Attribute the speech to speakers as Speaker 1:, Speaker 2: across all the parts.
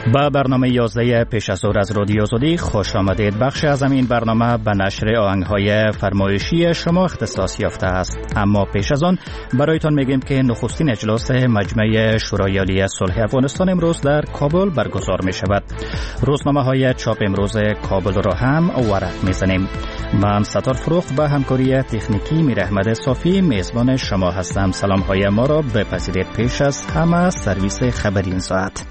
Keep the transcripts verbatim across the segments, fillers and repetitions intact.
Speaker 1: با برنامه یازده پیش از ظهر از رادیو آزادی خوش آمدید. بخش از این برنامه به نشر آهنگ‌های فرمایشی شما اختصاص یافته است. اما پیش از آن برایتان میگیم که نخستین اجلاس مجمع شورای عالی صلح افغانستان امروز در کابل برگزار می شود. روزنامه‌های چاپ امروز کابل را هم ورق میزنیم. من ستار فروخت با همکاری تکنیکی میر احمد صافی میزبان شما هستم. سلام‌های ما را بپذیرید. پیش از همه سرویس خبری این ساعت.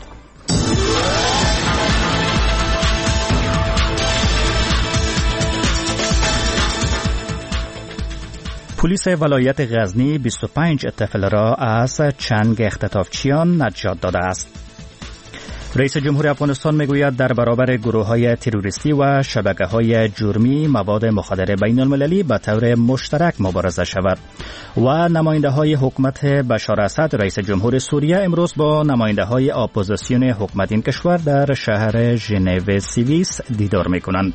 Speaker 1: پلیس ولایت غزنی بیست و پنج طفل را از چنگ اختطافچیان نجات داده است. رئیس جمهور افغانستان میگوید در برابر گروه‌های تروریستی و شبکه‌های جرمی مواد مخدر بین المللی به طور مشترک مبارزه شود. و نماینده‌های حکومت بشار اسد رئیس جمهور سوریه امروز با نماینده‌های اپوزیسیون حکومت این کشور در شهر ژنو سوئیس دیدار می‌کنند.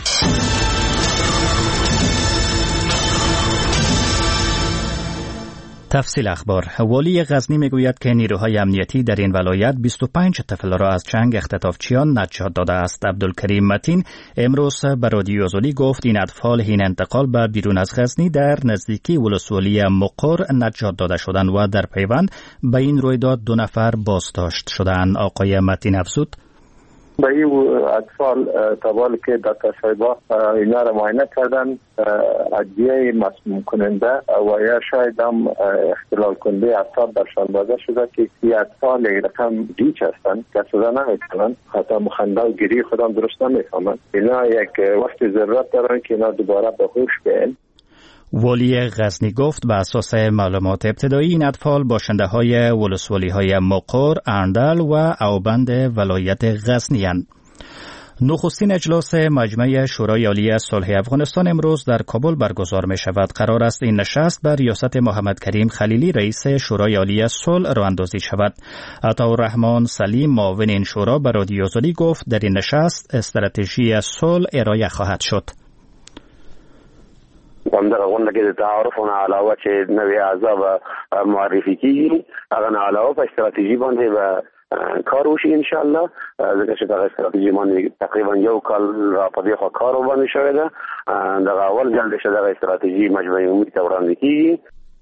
Speaker 1: تفصیل اخبار. والی غزنی میگوید که نیروهای امنیتی در این ولایت بیست و پنج طفل را از چنگ اختطافچیان نجات داده است. عبدالکریم متین امروز به رادیو آزادی گفت این اطفال حین انتقال به بیرون از غزنی در نزدیکی ولسوالی مقر نجات داده شدند و در پیوند به این رویداد دو نفر بازداشت شدند. آقای متین افزود
Speaker 2: به این اطفال تابال که دکتر صاحبا اینا را معاینه کردن ادویه مسموم کننده و یا شاید هم اختلال کننده اعصاب برشان داده شده که این اطفال یک رقم گیج هستند که صدا نمیکنند، حتی مخنده و گریه خودم درست نمیفهمند. اینا یک وقت ضرورت دارن که اینا دوباره به هوش بیاین.
Speaker 1: والی غزنی گفت به اساس معلومات ابتدایی این اطفال باشنده های ولسوالی های مقر، اندل و اوبند ولایت غزنی اند. نخستین اجلاس مجمع شورای عالی صلح افغانستان امروز در کابل برگزار می شود. قرار است این نشست بر ریاست محمد کریم خلیلی رئیس شورای عالی صلح راه اندازی شود. عطاالرحمن سلیم معاون این شورا به رادیو آزادی گفت در این نشست استراتژی صلح ارائه خواهد شد.
Speaker 3: همدغه غونډه کې د تعارفونه علاوه چې نوې اعضا معرفي کیږي هغه نه علاوه په استراتیژي باندې به کار وشي ان شاء الله ځکه چې دغه استراتیژي باندې تقریبا یو کال را په دې خوا کار باندې شوی ده. دغه اول ځل چې دغه استراتیژي مجمع عمومی ته وړاندې کیږي.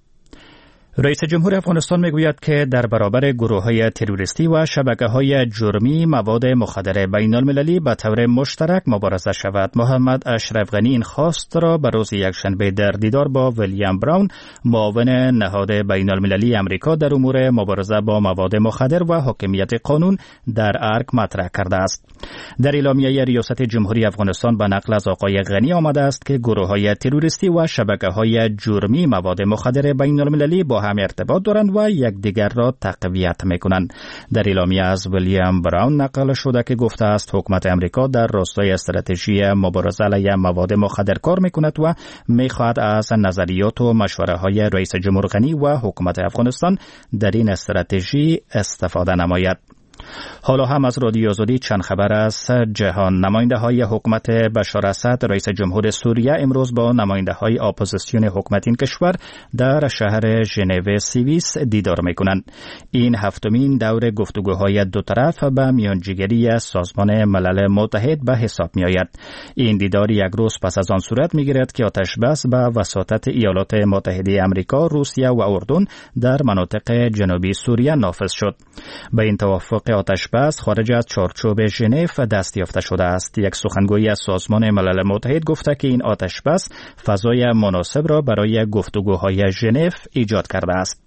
Speaker 1: رئیس جمهور افغانستان میگوید که در برابر گروه‌های تروریستی و شبکه‌های جرمی مواد مخدر بین المللی به طور مشترک مبارزه شود. محمد اشرف غنی این خواست را به روز یکشنبه در دیدار با ویلیام براون معاون نهاد بین المللی امریکا در امور مبارزه با مواد مخدر و حاکمیت قانون در ارگ مطرح کرده است. در اعلامیه ریاست جمهوری افغانستان به نقل از آقای غنی آمده است که گروه‌های تروریستی و شبکه‌های جرمی مواد مخدر بین المللی با هم ارتباط دارند و یکدیگر را تقویت میکنند. در اعلامیه از ویلیام براون نقل شده که گفته است حکومت امریکا در راستای استراتژی مبارزه علیه مواد مخدر کار میکند و میخواهد از نظریات و مشوره های رئیس جمهور غنی و حکومت افغانستان در این استراتژی استفاده نماید. حالا هم از رادیو آزادی چند خبر از جهان. نماینده های حکومت بشار اسد رئیس جمهور سوریه امروز با نماینده های اپوزیسیون حکومت این کشور در شهر ژنو سوئیس دیدار میکنند. این هفتمین دور گفتگوهای دو طرف به میانجیگری سازمان ملل متحد به حساب می آید. این دیدار یک روز پس از آن صورت می گیرد که آتش بس به وساطت ایالات متحده آمریکا، روسیه و اردن در مناطق جنوبی سوریه نافذ شد. به این توافق آتش بس خارج از چارچوب ژنو دست یافته شده است. یک سخنگوی از سازمان ملل متحد گفته که این آتش بس فضای مناسب را برای گفتگوهای ژنو ایجاد کرده است.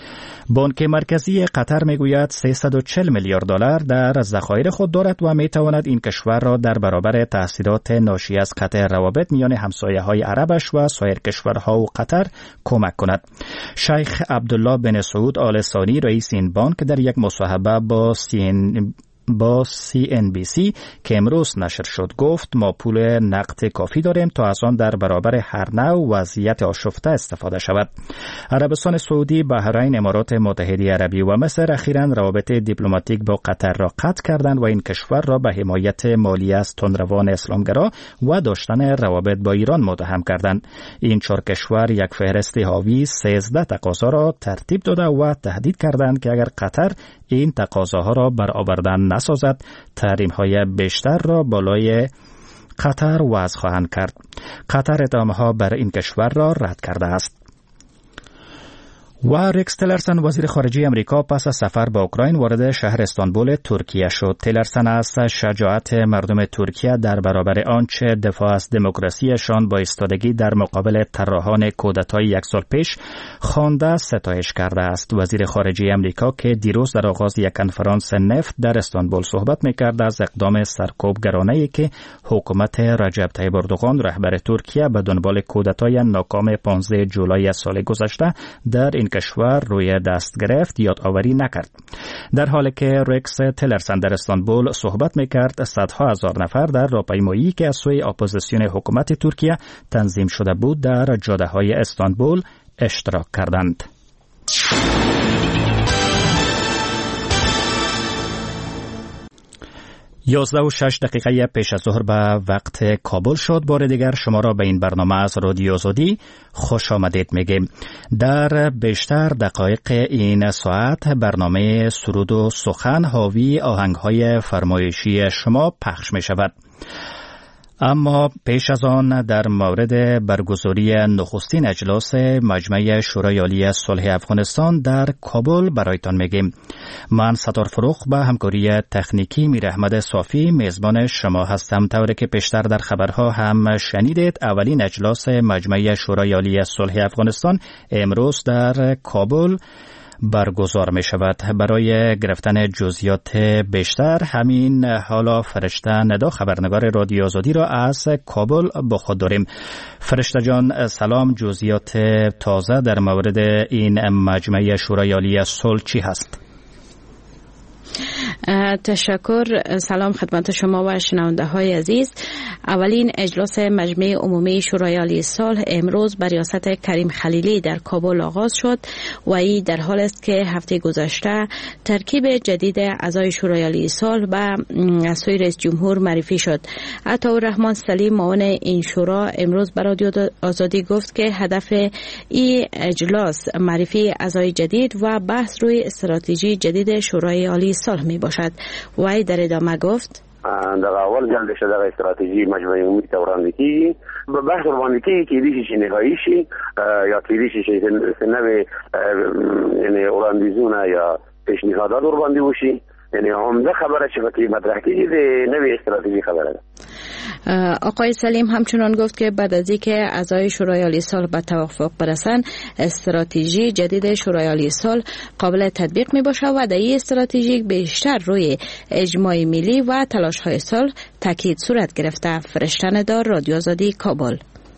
Speaker 1: بانک مرکزی قطر میگوید سیصد و چهل میلیارد دلار در ذخایر خود دارد و میتواند این کشور را در برابر تاثیرات ناشی از قطع روابط میان همسایه‌های عربش و سایر کشورها و قطر کمک کند. شیخ عبدالله بن سعود آل ثانی رئیس این بانک در یک مصاحبه با سین با سی ان بی سی که امروز نشر شد گفت ما پول نقد کافی داریم تا از آن در برابر هر نوع وضعیت آشفته استفاده شود. عربستان سعودی، بحرین، امارات متحده عربی و مصر اخیراً روابط دیپلماتیک با قطر را قطع کردند و این کشور را به حمایت مالی از تندروان اسلامگرا و داشتن روابط با ایران متهم کردند. این چهار کشور یک فهرست حاوی سیزده تقاضا را ترتیب داده و تهدید کردند که اگر قطر این تقاضاها را برآورده نسازد، تحریم‌های بیشتر را بالای قطر وضع خواهند کرد. قطر اتهام‌ها بر این کشور را رد کرده است. و ریکس تیلرسن وزیر خارجه امریکا پس از سفر به اوکراین وارد شهر استانبول ترکیه شد. تیلرسن از شجاعت مردم ترکیه در برابر آنچه دفاع از دموکراسیشان با ایستادگی در مقابل طراحان کودتای یک سال پیش خوانده ستایش کرده است. وزیر خارجه امریکا که دیروز در آغاز یک کنفرانس نفت در استانبول صحبت می‌کرد از اقدام سرکوبگرانه‌ای که حکومت رجب طیب اردوغان رهبر ترکیه به دنبال کودتای ناکام پانزده جولای سال گذشته در این کشور روی دست گرفت یادآوری نکرد. در حالی که ریکس تیلرسن در استانبول صحبت میکرد، صدها هزار نفر در راهپیمایی که از سوی اپوزیسیون حکومت ترکیه تنظیم شده بود در جاده‌های استانبول اشتراک کردند. یازده و شش دقیقه پیش از ظهر به وقت کابل شد. بار دیگر شما را به این برنامه از رادیو آزادی خوش آمدید میگیم. در بیشتر دقایق این ساعت برنامه سرود و سخن حاوی آهنگ‌های فرمایشی شما پخش می شود. اما پیش از آن در مورد برگزاری نخستین اجلاس مجمع شورای عالی صلح افغانستان در کابل برایتان میگیم. من ستار فروخ به همکاری تکنیکی میر احمد صافی میزبان شما هستم. طوری که پیشتر در خبرها هم شنیدید، اولین اجلاس مجمع شورای عالی صلح افغانستان امروز در کابل برگزار می شود. برای گرفتن جزئیات بیشتر همین حالا فرشته ندا خبرنگار رادیو آزادی را از کابل با خود داریم. فرشته جان سلام، جزئیات تازه در مورد این مجمع شورای عالی صلح چی هست؟
Speaker 4: تشکر. سلام خدمت شما و شنونده های عزیز. اولین اجلاس مجمع عمومی شورای عالی صلح امروز با ریاست کریم خلیلی در کابل آغاز شد و این در حال است که هفته گذشته ترکیب جدید اعضای شورای عالی صلح به سوی رئیس جمهور معرفی شد. عطاالرحمن سلیم معاون این شورا امروز به رادیو آزادی گفت که هدف این اجلاس معرفی اعضای جدید و بحث روی استراتژی جدید شورای عالی صلح می باشد. و در ادامه گفت
Speaker 3: در اول جلد شده در استراتژی مجمع عمومی توران کی به بحث روان کی که دیشی نهاییشی یا کلیدیشی سنوی یعنی اوراندیزونه یا پیشنهادات روان باشی، یعنی عمده خبره چه وقتی مطرح کی نوی استراتژی خبره.
Speaker 4: آقای سلیم همچنان گفت که بعد از اینکه اعضای شورای عالی صلح به توافق برسند، استراتژی جدید شورای عالی صلح قابل تطبیق می باشد و در این استراتژی بیشتر روی اجماع ملی و تلاش های صلح تاکید صورت گرفته. فرشته ندا، رادیو آزادی، کابل.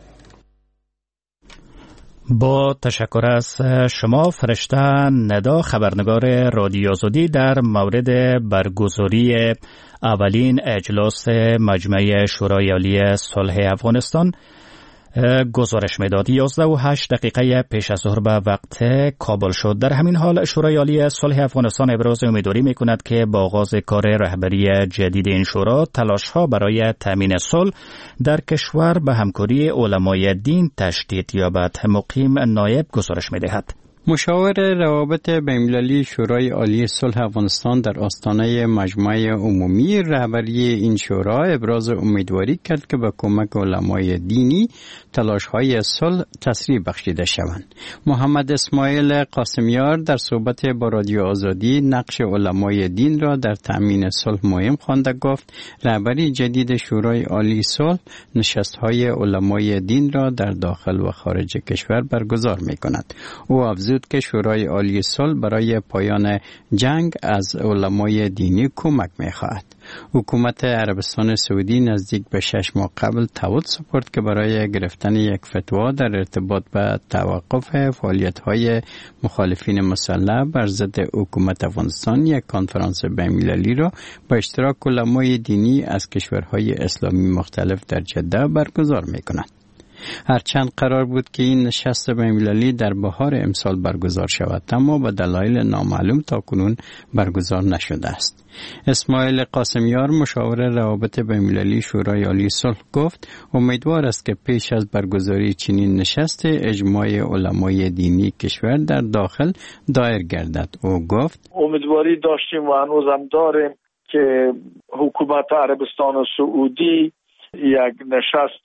Speaker 1: با تشکر از شما فرشته ندا خبرنگار رادیو آزادی در مورد برگزاری اولین اجلاس مجمع شورای عالی صلح افغانستان گزارش میداد. یازده و هشت دقیقه پیش از ظهر به وقت کابل شد. در همین حال شورای عالی صلح افغانستان ابراز امیدواری میکند که با آغاز کار رهبری جدید این شورا تلاش‌ها برای تامین صلح در کشور به همکاری علمای دین تشدید یابد. مقیم نایب گزارش میدهد.
Speaker 5: مشاور روابط بین‌المللی شورای عالی صلح افغانستان در آستانه مجمع عمومی رهبری این شورا ابراز امیدواری کرد که با کمک علمای دینی تلاش‌های صلح تسریع بخشیده شوند. محمد اسماعیل قاسمیار در صحبت با رادیو آزادی نقش علمای دین را در تأمین صلح مهم خوانده گفت رهبری جدید شورای عالی صلح نشست‌های علمای دین را در داخل و خارج کشور برگزار می‌کند. او افزود که شورای عالی صلح برای پایان جنگ از علمای دینی کمک می‌خواهد. حکومت عربستان سعودی نزدیک به شش ماه قبل تعهد سپرد که برای گرفتن یک فتوا در ارتباط به توقف فعالیت‌های مخالفین مسلح بر ضد حکومت افغانستان یک کنفرانس بین‌المللی را با اشتراک علمای دینی از کشورهای اسلامی مختلف در جده برگزار می‌کند. هرچند قرار بود که این نشست بین‌المللی در بهار امسال برگزار شود، اما به دلایل نامعلوم تاکنون برگزار نشده است. اسماعیل قاسمیار مشاور روابط بین‌المللی شورای عالی صلح گفت امیدوار است که پیش از برگزاری چنین نشست اجماع علمای دینی کشور در داخل دایر گردد. او گفت
Speaker 6: امیدواری داشتیم و هنوزم داریم که حکومت عربستان سعودی یک نشست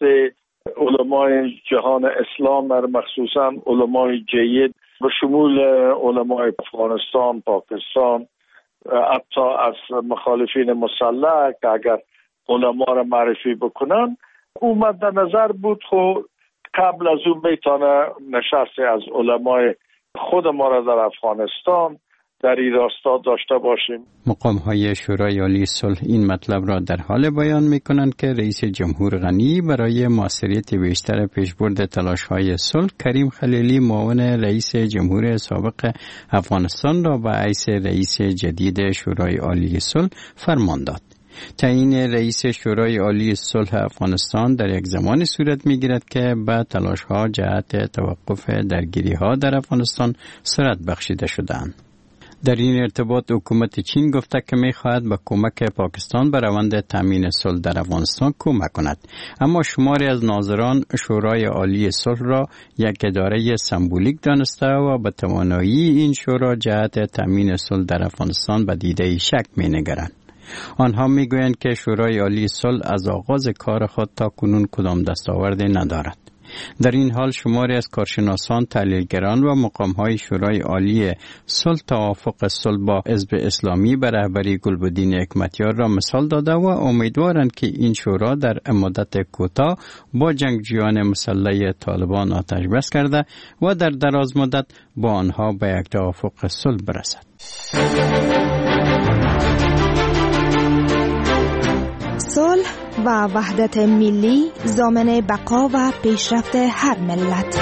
Speaker 6: علمای جهان اسلام، مخصوصا علمای جید به شمول علمای افغانستان، پاکستان، حتی از مخالفین مسلح که اگر علما را معرفی بکنن اومد در نظر بود. خب قبل از اون میتونه نشست از علمای خود ما را در افغانستان در این راستا داشته باشیم.
Speaker 5: مقام‌های شورای عالی صلح این مطلب را در حال بیان می‌کنند که رئیس جمهور غنی برای موثریت بیشتر پیشبرد تلاش‌های صلح کریم خلیلی معاون رئیس جمهور سابق افغانستان را به حیث رئیس جدید شورای عالی صلح فرمان داد. تعیین رئیس شورای عالی صلح افغانستان در یک زمانی صورت می‌گیرد که به تلاش‌ها جهت توقف درگیری‌ها در افغانستان سرعت بخشیده شده‌اند. در این ارتباط حکومت چین گفته که می‌خواهد با کمک پاکستان به روند تامین صلح در افغانستان کمک کند، اما شماری از ناظران شورای عالی صلح را یک اداره سمبولیک دانسته و به توانایی این شورا جهت تامین صلح در افغانستان به دیده شک می‌نگرند. آنها می‌گویند که شورای عالی صلح از آغاز کار خود تا کنون کدام دستاوردی ندارد. در این حال شماری از کارشناسان، تحلیلگران و مقام‌های شورای عالی صلح توافق صلح با حزب اسلامی به رهبری گلبدین حکمتیار را مثال داده و امیدوارند که این شورا در مدت کوتاه با جنگجویان مسلح طالبان آتش بس کرده و در دراز مدت با آنها به یک توافق صلح برسد.
Speaker 7: صلح و وحدت ملی ضامن بقا و پیشرفت هر ملت.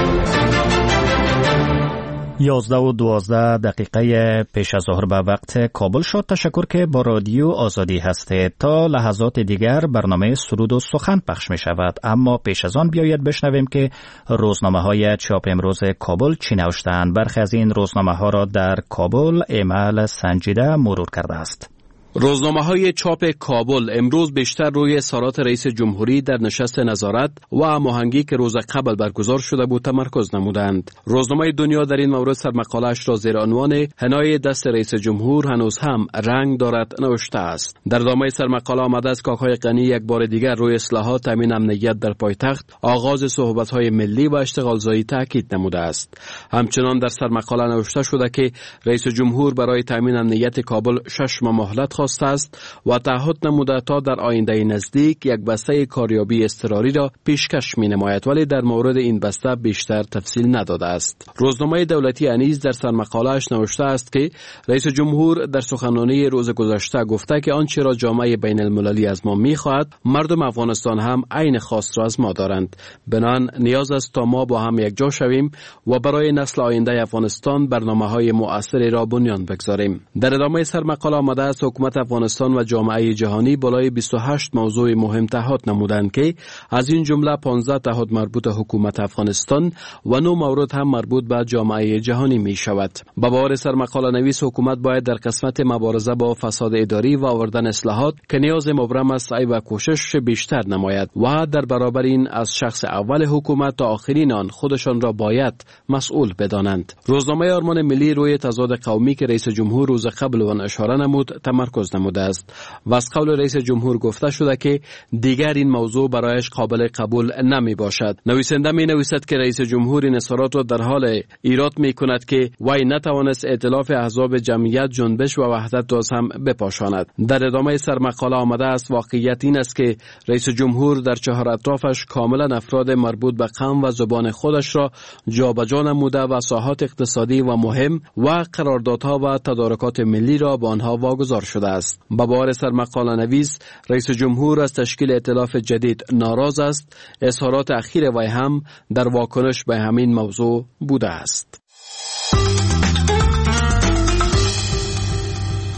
Speaker 1: یازده و دوازده دقیقه پیش از ظهر به وقت کابل شد. تشکر که با رادیو آزادی هستید. تا لحظات دیگر برنامه سرود و سخن پخش می شود، اما پیش از آن بیایید بشنویم که روزنامه های چاپ امروز کابل چی نوشتند. برخی از این روزنامه ها را در کابل ایمیل سنجیده مرور کرده است.
Speaker 8: روزنامه‌های چاپ کابل امروز بیشتر روی اظهارات رئیس جمهوری در نشست نظارت و هماهنگی که روز قبل برگزار شده بود تمرکز نمودند. روزنامه دنیا در این مورد سرمقاله‌اش را زیر عنوان حنای دست رئیس جمهور هنوز هم رنگ دارد نوشته است. در ادامه سرمقاله آمده است که آقای غنی یک بار دیگر روی اصلاحات تامین امنیت در پایتخت، آغاز صحبت‌های ملی و اشتغالزایی تاکید نموده است. همچنان در سرمقاله نوشته شده که رئیس جمهور برای تامین امنیت کابل شش ماه مهلت است و تعهد نموده تا در آینده نزدیک یک بسته کاریابی اضطراری را پیشکش می نماید، ولی در مورد این بسته بیشتر تفصیل نداده است. روزنامه دولتی انیس در سرمقاله‌اش نوشته است که رئیس جمهور در سخنرانی روز گذشته گفته که آنچه را جامعه بین المللی از ما می خواهد مردم افغانستان هم عین خواست را از ما دارند. بنان نیاز است تا ما با هم یک جا شویم و برای نسل آینده افغانستان برنامه‌های مؤثری را بنیان بگذاریم. در ادامه سرمقاله آمده است حکومت افغانستان و جامعه جهانی بالای بیست و هشت موضوع مهم تعهد نمودند که از این جمله پانزده تعهد مربوط حکومت افغانستان و نه مورد هم مربوط به جامعه جهانی می شود. با باور سرمقاله نویس حکومت باید در قسمت مبارزه با فساد اداری و آوردن اصلاحات که نیاز مبرم است سعی و کوشش بیشتر نماید و در برابر این از شخص اول حکومت تا آخرین آن خودشان را باید مسئول بدانند. روزنامه آرمان ملی روی تضاد قومی که رئیس جمهور روز قبل آن اشاره نمود تمرکز نموده است و از قول رئیس جمهور گفته شده که دیگر این موضوع برایش قابل قبول نمی باشد. نویسنده می نویسد که رئیس جمهور این اظهارات را در حال ایراد می کند که وی نتوانست ائتلاف احزاب جمعیت، جنبش و وحدت را هم بپاشاند. در ادامه سرمقاله آمده است واقعیت این است که رئیس جمهور در چهار اطرافش کاملا افراد مربوط به قوم و زبان خودش را جابجا نموده و ساحات اقتصادی و مهم و قراردادها و تدارکات ملی را به آنها واگذار شده است. با باور سرمقاله نویس رئیس جمهور از تشکیل ائتلاف جدید ناراض است. اظهارات اخیر وی هم در واکنش به همین موضوع بوده است.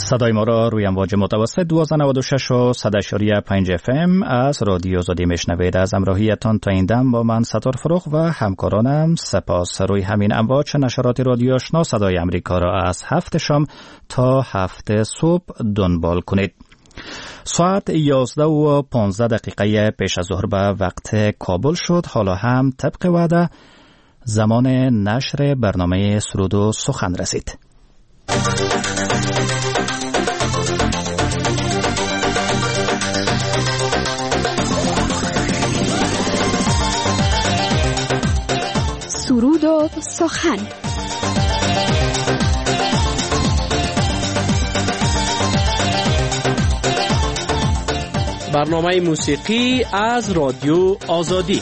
Speaker 1: صدای ما را روی امواج متوسط دویست و نود و شش و صد و پنج اف ام از رادیو آزادی میشنوید. از همراهیتان تا این دم با من ستار فروغ و همکارانم سپاس. روی همین امواج نشرات رادیو آشنا صدای امریکا را از هفت شام تا هفت صبح دنبال کنید. ساعت یازده و پانزده دقیقه پیش از ظهر به وقت کابل شد. حالا هم طبق وعده زمان نشر برنامه سرود و سخن رسید.
Speaker 9: سرود و سخن.
Speaker 8: برنامه موسیقی از رادیو آزادی.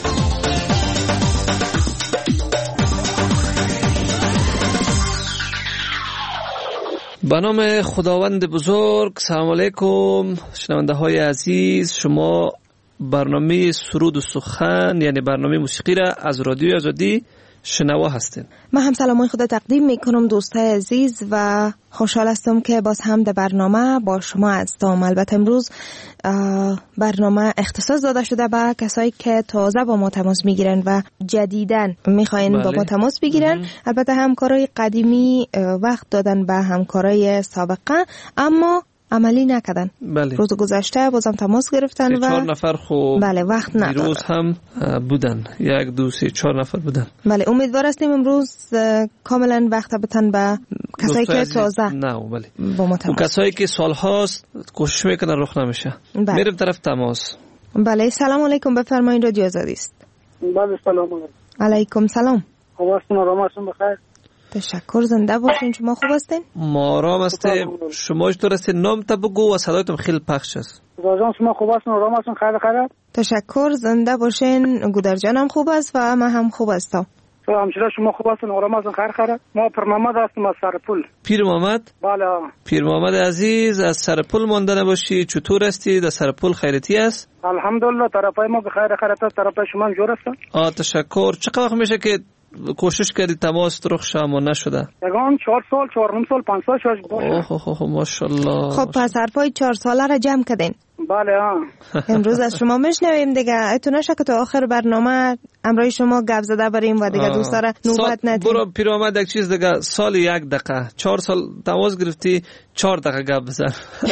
Speaker 8: به نام خداوند بزرگ. سلام علیکم شنونده های عزیز. شما برنامه سرود و سخن یعنی برنامه موسیقی را از رادیو آزادی شنوا هستین.
Speaker 7: من هم سلامای خود تقدیم میکنم دوستای عزیز و خوشحال هستم که باز هم در برنامه با شما هستم. البته امروز برنامه اختصاص داده شده به کسایی که تازه با ما تماس میگیرن و جدیدن میخواین
Speaker 8: بله.
Speaker 7: با ما تماس بگیرن. مم. البته همکارای قدیمی وقت دادن به همکارای سابقه اما عملی نکردن.
Speaker 8: بله.
Speaker 7: روز گذشته بازم تماس گرفتن و
Speaker 8: چهار نفر خوب
Speaker 7: بله وقت ندارن.
Speaker 8: دیروز هم بودن یک دو سه چهار نفر بودن.
Speaker 7: بله امیدوار هستیم امروز کاملا وقت بتن به کسایی که تازه
Speaker 8: نه بله
Speaker 7: با ما تماس.
Speaker 8: و کسایی که سال هاست کوشش میکنن رخ نمیشه. بله. میریم طرف تماس.
Speaker 7: بله سلام علیکم بفرمایید رادیو آزادی است.
Speaker 10: بله سلام
Speaker 7: علیکم سلام.
Speaker 10: خوب هستین؟ آرام هستین؟ بخیر.
Speaker 7: تشکر زنده باشین. شما خوب هستین؟
Speaker 8: ما آرام هستیم. شما چطور هستین؟ نام تا بگو و صدایتون خیلی پخش است.
Speaker 10: گودرجان شما خوب هستین؟ آرام هستین؟ خیر خیر.
Speaker 7: تشکر زنده باشین. گودرجان هم خوب است و من هم خوب هستم.
Speaker 10: تو همچنین شما خوب هستین؟ آرام هستین؟ خیر خیر. ما پیر محمد هستیم از سرپل.
Speaker 8: پیر محمد؟
Speaker 10: بله.
Speaker 8: پیر محمد عزیز از سرپل مانده نباشی. چطور هستی؟ در سرپل خیرتی است؟
Speaker 10: الحمدلله طرفای ما بخیر خیر است. طرفای شما جور است؟
Speaker 8: آ تشکر. چقدر وقت میشه که کوشش کردی تماس رخ شما نشده؟
Speaker 10: یگان چهار سال چهار نیم سال پنج سال شش باشه.
Speaker 8: اوه اوه ماشاءالله.
Speaker 7: خب پس حرفای چهار ساله را جمع کردین.
Speaker 10: بله ها.
Speaker 7: امروز از شما میشنویم دیگه. اتو نشه که تا آخر برنامه امروی شما گپ زده بریم و دیگه دوستا را نوبت ندیم.
Speaker 8: برو پیرامد یک چیز دیگه سال یک دقیقه چهار سال تماس گرفتی چهار دقیقه گپ بزن.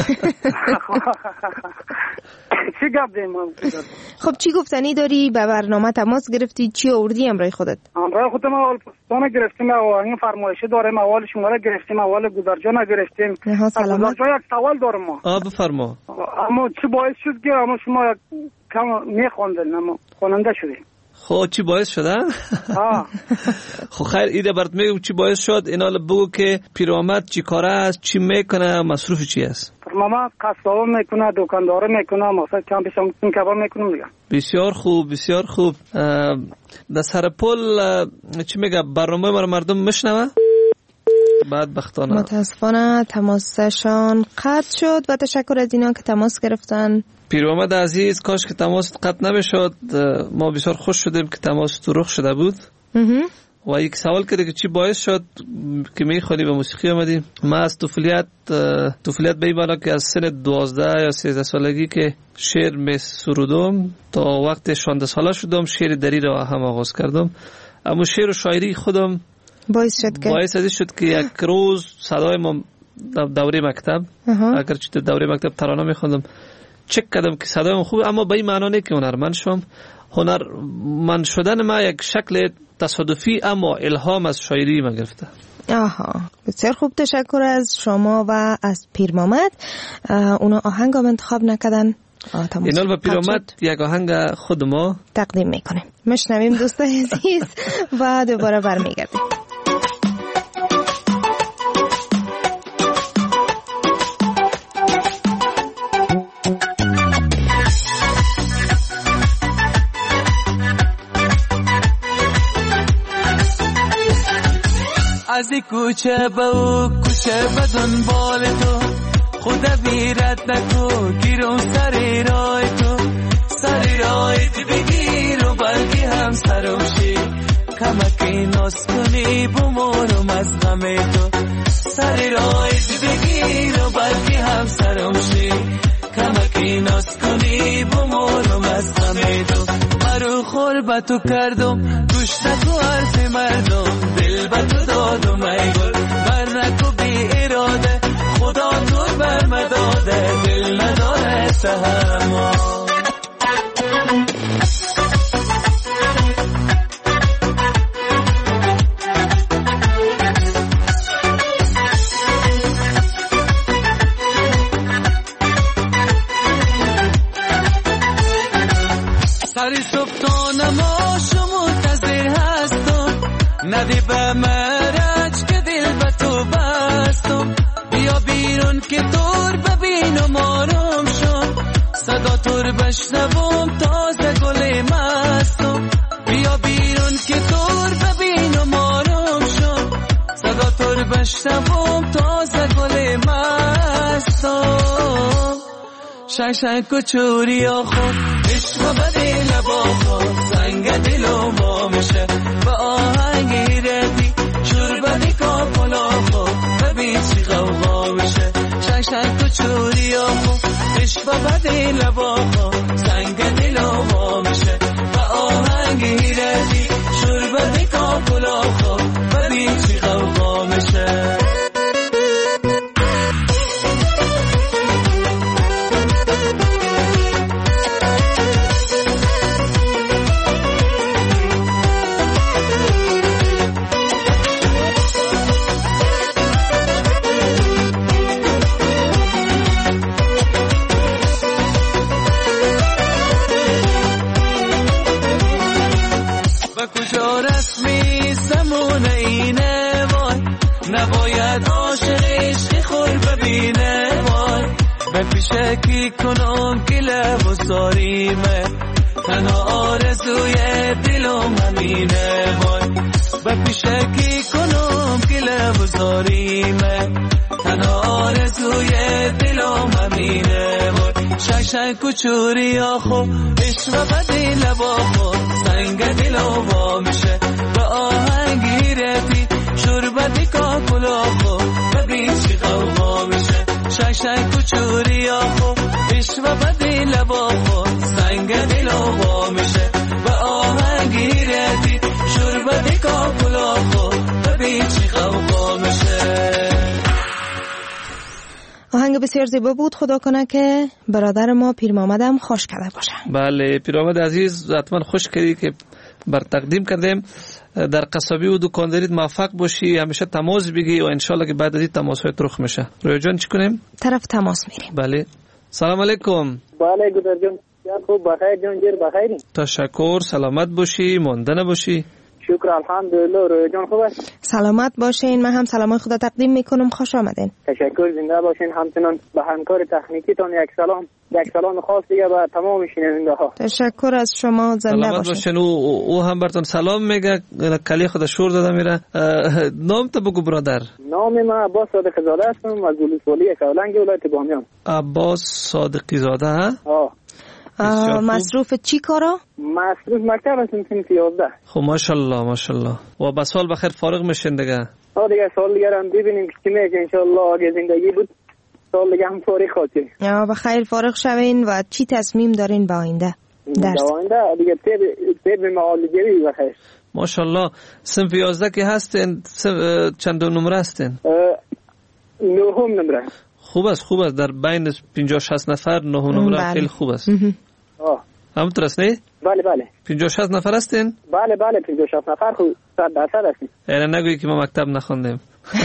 Speaker 10: چی گپ دیم؟
Speaker 7: خب چی گفتنی داری؟ به برنامه تماس گرفتی چی آوردی امروی خودت؟
Speaker 10: امروی خودم اول پستانه گرفتیم و این فرمایشه داریم. اول شما را گرفتیم، اول گودرجان گرفتیم.
Speaker 7: سلامت.
Speaker 10: گودرجان یک سوال دارم ما.
Speaker 8: آ بفرما.
Speaker 10: اما چی باعث شد که اما شما کم میخوندن اما خواننده شدیم؟
Speaker 8: خب چی باعث شده؟
Speaker 10: آه.
Speaker 8: خب خیر ایده برات میگم چی باعث شد. اینا بگو که پیرامد چی کاره است، چی میکنه، مصروف چی است؟
Speaker 10: پیرامد قصاب میکنه، دکاندار میکنه، مثلا کم پیشم کباب میکنم دیگه.
Speaker 8: بسیار خوب بسیار خوب. در سرپل چی میگه برنامه ما مردم میشنوه؟ بعد بختانه
Speaker 7: متاسفانه تماسشان قطع شد و تشکر از اینا که تماس گرفتن.
Speaker 8: پیر محمد عزیز کاش که تماس قطع نمیشد. ما بسیار خوش شدیم که تماس تو رخ شده بود. و یک سوال کرده که چی باعث شد که میخوانی به موسیقی آمدیم. ما از طفولیت طفولیت به این معنا که از سن دوازده یا سیزده سالگی که شعر می سرودم تا وقت شانزده ساله شدم شعر دری را هم آغاز کردم. اما شعر و شاعری خودم
Speaker 7: باعث شد که
Speaker 8: باعث ازش شد که یک روز صدای ما دوره مکتب اگر چی دوره مکتب ترانه میخوندم چک کردم که صدایم خوبه، اما به این معنا نه که هنرمند شدم. هنرمند شدن ما یک شکل تصادفی اما الهام از شاعری ما گرفته.
Speaker 7: آها بسیار خوب. تشکر از شما و از پیر محمد. اونا آهنگ هم انتخاب نکردن.
Speaker 8: اینال و پیر محمد یک آهنگ خود ما
Speaker 7: تقدیم میکنیم. مشنویم دوست عزیز و دوباره برمیگردیم.
Speaker 11: از کوچه به او کوچه به دنبال تو خدا بیرت نکو گیرم سر رای تو سر رای تو بگیر و بلگی هم سروشی کمکی ناس کنی بمونم از غم تو سر رای تو بگیر و بلگی کار با تو کردم گوش نکو حرف مردم دل با تو دادم ای گل بر نکو بی اراده خدا تو بر مداده دل نداره سهما سری صبح تا نماشو منتظر هستم ندی به مرج که دل به تو بستم بیا بیرون که دور ببینم آرام شم صدا تور بشنوم تازه گل مستم بیا بیرون که دور ببینم آرام شم صدا تور بشنوم تازه گل مستم شای شای کچوری آخو عشق بدی لبا خود سنگ دلو ما میشه با آهنگی ردی شور بدی کافلا خود ببین چی غوغا میشه شنگ شنگ تو چوری آخو عشق بدی لبا خود سنگ دلو ما میشه با آهنگی ردی شور بدی کافلا خود ببین چی غوغا میشه نباید عاشق عشق خور ببینه وای به پیشه کی کنم که لب و زاریمه تنها آرزوی دلم همینه وای به پیشه کی کنم که لب و زاریمه تنها آرزوی دلم همینه وای شای شای کچوری آخو عشق بدی لبا خود سنگ دلم وا میشه به آهنگی رفی شربتی کاکلا خو ببین چی غوغا میشه شای شای کچوری آخو عشق بدی لبا خو سنگ دلو وا میشه و آهنگی ردی شربتی کاکلا خو ببین چی غوغا میشه.
Speaker 7: آهنگ بسیار زیبا بود. خدا کنه که برادر ما پیر محمد هم خوش کرده باشه.
Speaker 9: بله پیر محمد عزیز حتما خوش کردی که بر تقدیم کردیم. در قصابی و دکانداریت موفق باشی، همیشه تماس بگی و انشالله که بعد از این تماس های رخ میشه. رویا جان چی کنیم؟
Speaker 7: طرف تماس میریم.
Speaker 9: بله سلام علیکم.
Speaker 12: بله گودر جان خوب بخیر جان جیر بخیری.
Speaker 9: تشکر سلامت باشی مانده نباشی.
Speaker 12: شکر الحمدلله. رویا جان خوب است؟
Speaker 7: سلامت باشین. من هم سلام خدا تقدیم میکنم. خوش آمدین.
Speaker 12: تشکر زنده باشین. همچنان به همکار تکنیکی تان یک سلام یک سلام خاص دیگه به تمام شنونده ها.
Speaker 7: تشکر از شما. زنده باشین.
Speaker 9: باشین. او, او هم براتون سلام میگه. کلی خود شور داده میره. نام تو بگو برادر.
Speaker 12: نام من عباس صادقی زاده هستم از ولسوالی کولنگ ولایت بامیان.
Speaker 9: عباس صادقی زاده ها؟
Speaker 12: آه.
Speaker 7: مصروف چی کارا؟
Speaker 12: مصروف مکتب هستم صنف یازده.
Speaker 9: خب ماشاءالله ماشاءالله. و با سال بخیر فارغ میشین دیگه.
Speaker 12: آه دیگه سال دیگه هم ببینیم که چی میشه ان شاء الله. اگه زندگی بود سال دیگه هم فارغ خاطر.
Speaker 7: یا بخیر فارغ شوین. و چی تصمیم دارین با آینده؟
Speaker 12: درس آینده دیگه تیب تیب معالجه بخیر.
Speaker 9: ماشاءالله. صنف یازده که هستین چند نمره هستین؟
Speaker 12: نهم نمره.
Speaker 9: خوب است خوب است. در بین پنجاه شصت نفر نه نمره خیلی خوب است.
Speaker 12: آه
Speaker 9: همونطور است نه؟
Speaker 12: بله بله.
Speaker 9: پنجاه شصت نفر هستین؟
Speaker 12: بله بله پنجاه شصت نفر خوب صد درصد هستین.
Speaker 9: یعنی نگویی که ما مکتب نخوندیم.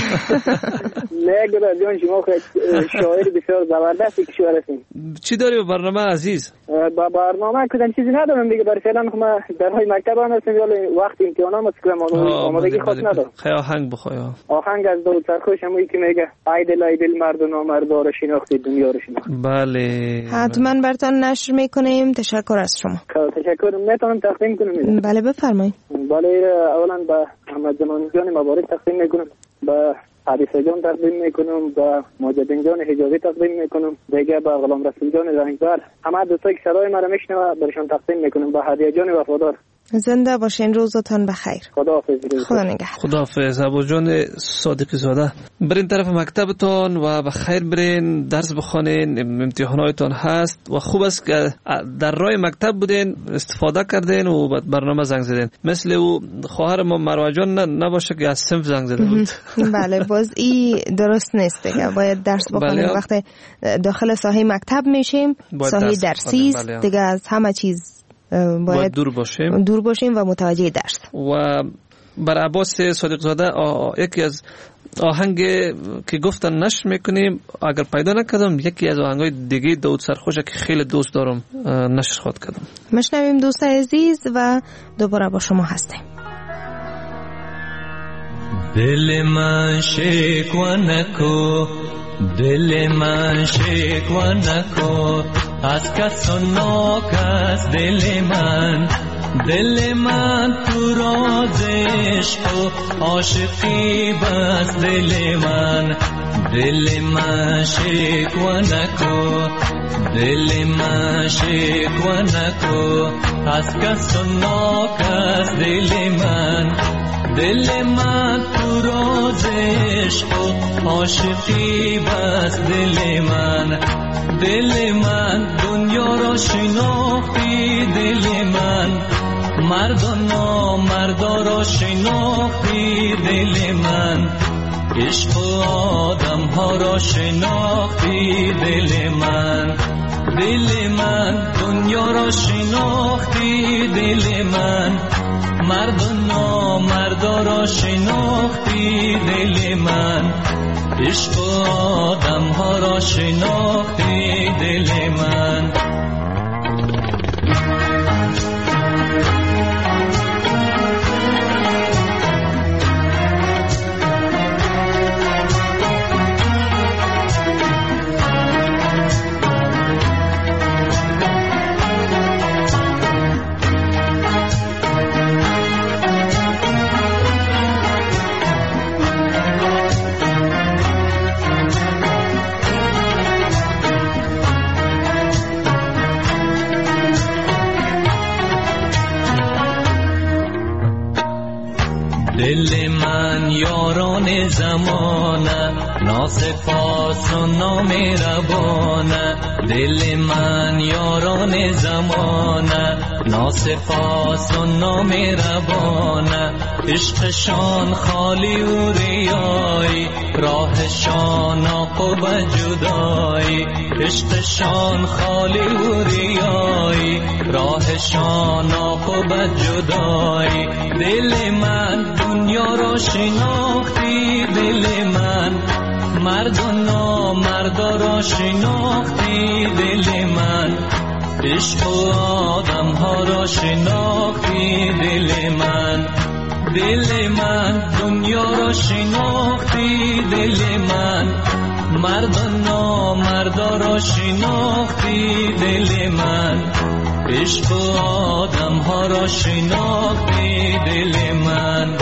Speaker 12: نه گذار جان شما شاعر بسیار زبردستی که شاعر هستین.
Speaker 9: چی داری با برنامه عزیز؟
Speaker 12: با برنامه کدام چیزی ندارم دیگه. برای فعلا ما در های مکتب هم هستیم ولی وقت امتحانام است که آمادگی خاص ندارم.
Speaker 9: خیلی آهنگ بخوای.
Speaker 12: آهنگ از داوود سرخوش همونی که میگه ای دل ای دل مرد و نامرد رو شناختی دنیا رو شناخت.
Speaker 9: بله
Speaker 7: حتما براتون نشر میکنیم. تشکر از شما.
Speaker 12: تشکر. میتونم تقدیم کنم؟
Speaker 7: بله بفرمایید.
Speaker 12: بله اولا به محمد زمانی جان مبارک تقدیم میکنم. با حدیث جان تقدیم میکنم. با مجدد جان حجازی تقدیم میکنم. دیگه با غلام رسول جان رنگبر همه دوستایی که صدای مرا میشنوه برشان تقدیم میکنم. با هدیه جان وفادار
Speaker 7: زنده باشین، روزتان بخیر.
Speaker 12: خداحافظ.
Speaker 7: خدا نگهدار.
Speaker 9: خداحافظ. ابو جان صادقی زاده، برین طرف مکتبتان و بخیر برین، درس بخونین، امتحاناتتان هست و خوب است که در راه مکتب بودین، استفاده کردین و برنامه زنگ زدین. مثل او خواهر ما مروه جان نباشه که از صنف زنگ زده بود.
Speaker 7: بله، باز این درست نیست دیگه. باید درس بخونیم. وقتی داخل ساحه مکتب میشیم، ساحه درسی است دیگه، از همه چیز باید, باید دور باشیم دور باشیم و متوجه درس.
Speaker 9: و بر عباس صادق زاده یکی از آهنگ که گفتن نشر میکنیم، اگر پیدا نکردم یکی از آهنگای دیگه داود سرخوش که خیلی دوست دارم نشر خود کردم.
Speaker 7: مشنویم دوست عزیز و دوباره با شما هستیم.
Speaker 11: دل من شکوه نکو، دل من شکوه نکو، از کس و ناکس دل من، دل من تو راز عشق و عاشقی بس دل من، دل من شکوه نکو، دل من شکوه نکو، از کس و ناکس دل من، دل من تو راز عشق و عاشقی بس دل من، دل من دنیا را شناختی دل من، مرد و نامردا را شناختی دل من، عشق و آدم ها را شناختی دل من، دل من دنیا را شناختی دل من، مرد و نامردا را شناختی دل من، عشق و آدم ها را شناختی دل من. دل من یاران زمانه، ناسپاس و نامهربانه، دل من یاران زمانه، ناسپاس و نامهربانه، عشقشان خالی و ریایی، راهشان عاقبت جدایی، عشقشان خالی و ریایی، راهشان عاقبت جدایی، دل من دنیا را شناختی دل من، مرد و نامردا را شناختی دل من، عشق و آدم ها را شناختی دل من، دل من دنیا را شناختی دل من، مرد و نامردا را شناختی دل من، عشق و آدم ها را شناختی دل من.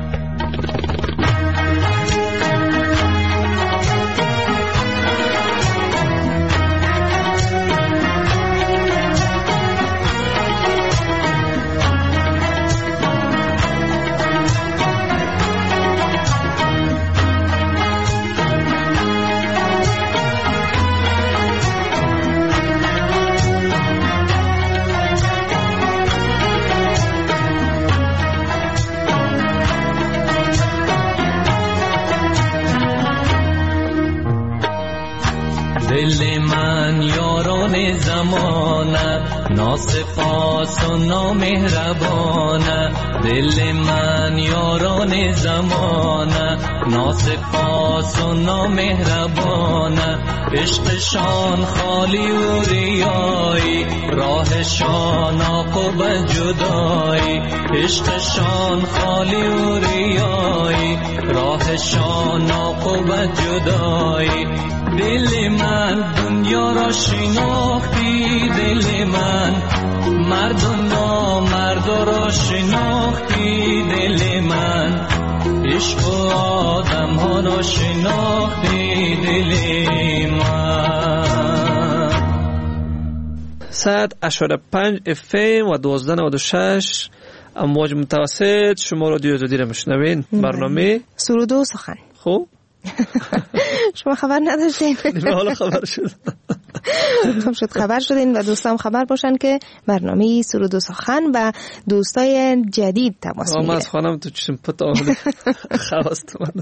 Speaker 11: دل من یاران زمانه، ناسپاس و نامهربانه، دل من یاران زمانه، ناسپاس و نامهربانه، عشقشان خالی و ریایی، راهشان عاقبت جدایی، عشقشان خالی و ریایی، راهشان عاقبت جدایی، دل من دنیا را شناختی دل من، مرد و نامردا را شناختی دل من، عشق و آدم ها را شناختی دل من.
Speaker 9: صد اشاره پنج اف ام و دوازده نود و شش امواج متوسط شما رادیو آزادی را میشنوین. برنامه
Speaker 7: سرود و سخن.
Speaker 9: خب
Speaker 7: شما خبر نداشتین؟
Speaker 9: حالا خبر شد.
Speaker 7: خب شد خبر شدین و دوستان خبر باشن که برنامه سرود و سخن و دوستای جدید تماس میگیره.
Speaker 9: ما از خانم تو چشم پت آمده خواست من.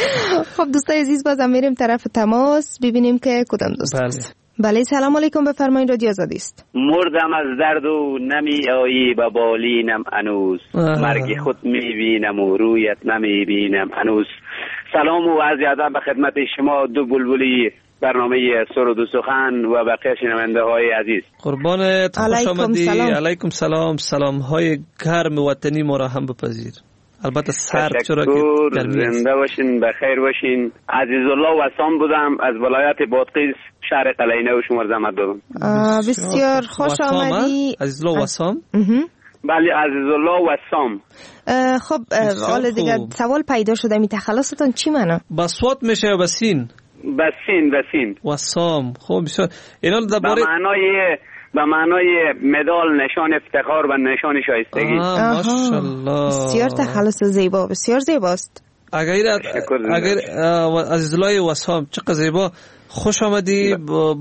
Speaker 7: خب دوستای عزیز بازم میریم طرف تماس ببینیم که کدام دوست است. بله سلام علیکم، بفرمایید، رادیو آزادی است.
Speaker 13: مردم از درد و نمی آیی به بالینم هنوز، مرگ خود میبینم و رویت نمیبینم هنوز. سلام و عرض ادب به خدمت شما دو بلبلی برنامه سرود و سخن و بقیه شنونده های عزیز.
Speaker 9: قربانت، خوش آمدی. علیکم سلام. سلام های گرم وطنی ما را هم بپذیر. البته سرد چرا که گرمی
Speaker 13: زنده باشین، بخیر باشین. عزیزالله وسام بودم از ولایت بادغیس شهر قلعه نو شما زحمت دادم.
Speaker 7: بسیار خوش آمدی
Speaker 9: عزیزالله وسام.
Speaker 13: بله عزیزالله وسام.
Speaker 7: خب حالا دیگه سوال پیدا شده، می تخلصتون چی معنی؟
Speaker 9: بسوات میشه یا بسین؟
Speaker 13: بسین بسین
Speaker 9: وسام. خب بسیار اینا درباره
Speaker 13: به معنای به معنای مدال، نشان افتخار و نشان شایستگی.
Speaker 9: ماشاءالله،
Speaker 7: بسیار تخلص زیبا، بسیار زیباست.
Speaker 9: اگر اگر عزیزالله وسام چقدر زیبا، خوش آمدی،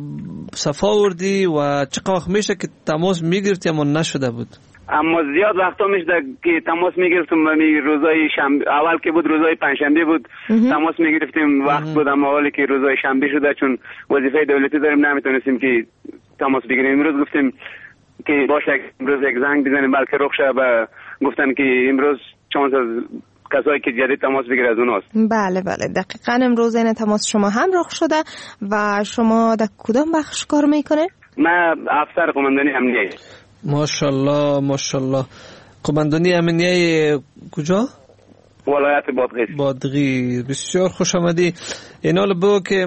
Speaker 9: صفا وردی و چقدر وقت میشه که تماس میگرفتی اما نشده بود؟
Speaker 13: اما زیاد وقتا میشد که تماس میگرفتم. روزای شنبه اول که بود روزای پنجشنبه بود تماس میگرفتیم، وقت بود اما حالی که روزای شنبه شده چون وظیفه دولتی داریم نمیتونستیم که تماس بگیریم. امروز گفتیم که باشه امروز یک زنگ بزنیم بلکه رخ شه و گفتن که امروز چانس از کسایی که جدید تماس بگیره از اوناست.
Speaker 7: بله بله دقیقاً امروز این تماس شما هم رخ شده. و شما در کدام بخش کار میکنه؟
Speaker 13: من افسر قماندانی امنیه.
Speaker 9: ماشاءالله ماشاءالله. قماندانی امنیه کجا؟
Speaker 13: ولایت بادغیس.
Speaker 9: بادغیس. بسیار خوش آمدی. اینا رو بگو که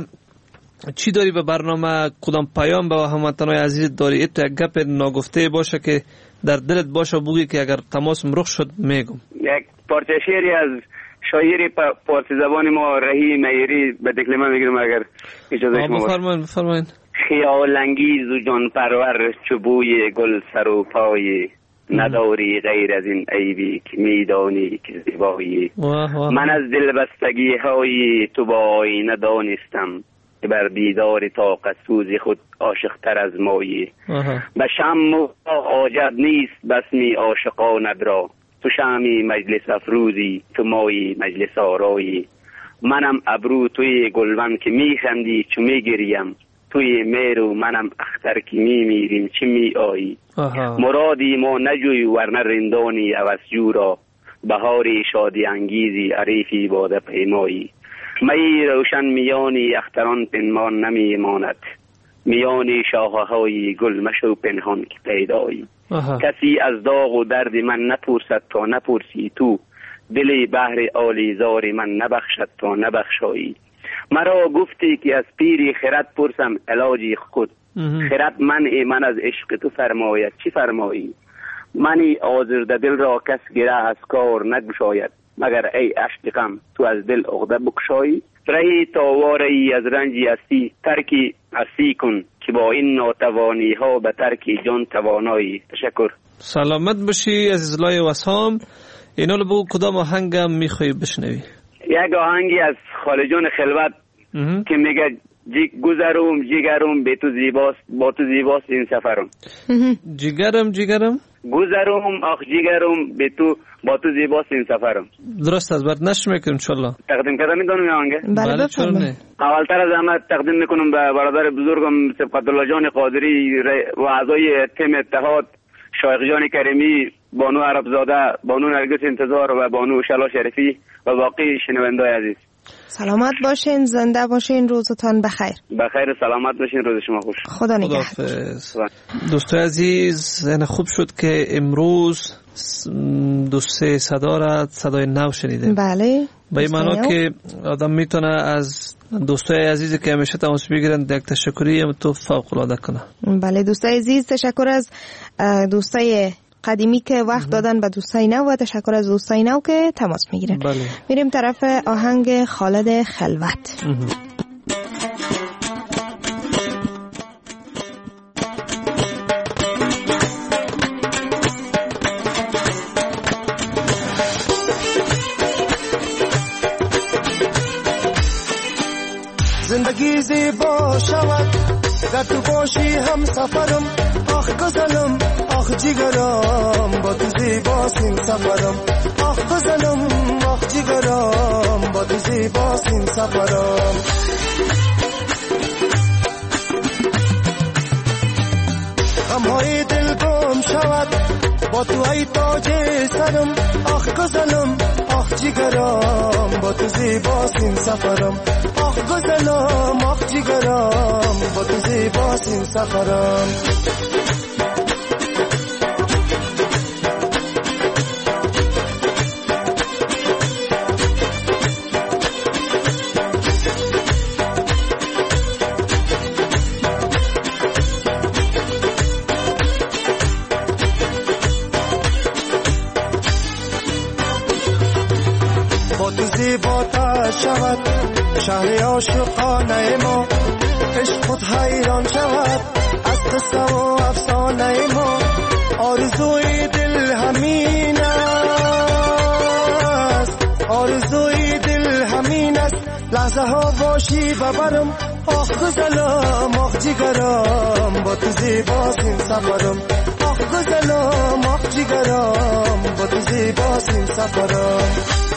Speaker 9: چی داری به برنامه، کدام پیام به هموطنان عزیز داری؟ ایتو یک گپ ناگفته باشه که در دلت باشه بگی که اگر تماس رخ شد میگم.
Speaker 13: یک پارچه شعری از شاعر فارسی زبان ما رهی میری به دکلمه میگیرم اگر اجازه شما باشه.
Speaker 9: بفرمایید بفرمایید.
Speaker 13: خیال انگیز و جان پرور چوبوی گل سر و پای، نداری غیر از این عیبی که میدانی که زیبایی. من از دلبستگی های تو با آینه دانستم که بر دیدار طاقت سوزی خود عاشق تر از مایی. به شم و حاجت نیست بسمی عاشقانت را، تو شمی مجلس افروزی تو مایی مجلس آرایی. منم ابرو توی گلون که میخندی چو میگریم، توی میرو منم اختر که میمیریم چی می آیی. مرادی ما نجوی ورنه رندانی عوض را، بهاری شادی انگیزی عریفی باده پیمایی. می روشن میانی اختران پنهان نمی ماند، میانی شاخه های گل مشو پنهان که پیدایی. کسی از داغ و درد من نپرسد تا نپرسی تو، دل بحر آلیزار من نبخشد تا نبخشایی. مرا گفتی که از پیری خرد پرسم علاجی خود، خرد منع من از عشق تو فرماید چی فرمایی. منی آزرده دل را کس گره از کار نگشاید، مگر ای عشقم تو از دل عقده بکشایی. رهی تاواری از رنجی هستی ترکی هستی کن، که با این ناتوانی ها به ترکی جان توانایی. تشکر.
Speaker 9: سلامت باشی عزیزالله وسام. اینا رو بگو کدام آهنگم میخوایی بشنوی؟
Speaker 13: یک آهنگی از خالجان خلوت که میگه گذرم جگرم به تو زیباست، با تو زیباست این سفرم.
Speaker 9: جگرم جگرم
Speaker 13: گذرم آخ جگرم به تو با تو زیباست این سفرم.
Speaker 9: درست است، بعد نشر میکنم انشالله.
Speaker 13: تقدیم کردم میدونم این آهنگه؟
Speaker 7: بله بفرمایید.
Speaker 13: اولتر از همه تقدیم میکنم به برادر بزرگم صفت الله جان قادری و اعضای تیم اتحاد، شایق جان کریمی، بانو عرب زاده، بانو نرگس انتظار و بانو شلا شریفی و باقی شنوندای عزیز.
Speaker 7: سلامت باشین، زنده باشین، روزتان بخیر.
Speaker 13: بخیر سلامت باشین، روز شما خوش.
Speaker 7: خدا نگهدار.
Speaker 9: دوستای عزیز، این خوب شد که امروز دو سه صدا را صدای نو شنیدیم.
Speaker 7: بله.
Speaker 9: به این معنا که آدم میتونه از دوستای عزیزی که همیشه تماس بگیرن یک تشکری هم تو فوق العاده کنه.
Speaker 7: بله دوستای عزیز، تشکر از دوستای قدیمی که وقت دادن به دوستای نو و تشکر از دوستای نو که تماس میگیرن.
Speaker 9: بله.
Speaker 7: میریم طرف آهنگ خالد خلوت.
Speaker 14: گر تو باشی هم سفرم آخ گزنم آخ جگرم با تو زیباست این سفرم آخ گزنم آخ جگرم با تو زیباست این سفرم غمهای دل گم شود با تو ای تاج سرم آخ گزنم آخ جگرم با تو زیباست این سفرم آخ گزنم آخ جگرم با تو زیباست این سفرم زیباتر شود شهر عاشقانه ما عشق خود حیران شود از قصه و افسانه ما آرزوی دل همین است آرزوی دل همین است لحظه ها باشی ببرم آخ گزنم آخ جگرم با تو زیباست این سفرم آخ گزنم آخ جگرم با تو زیباست این سفرم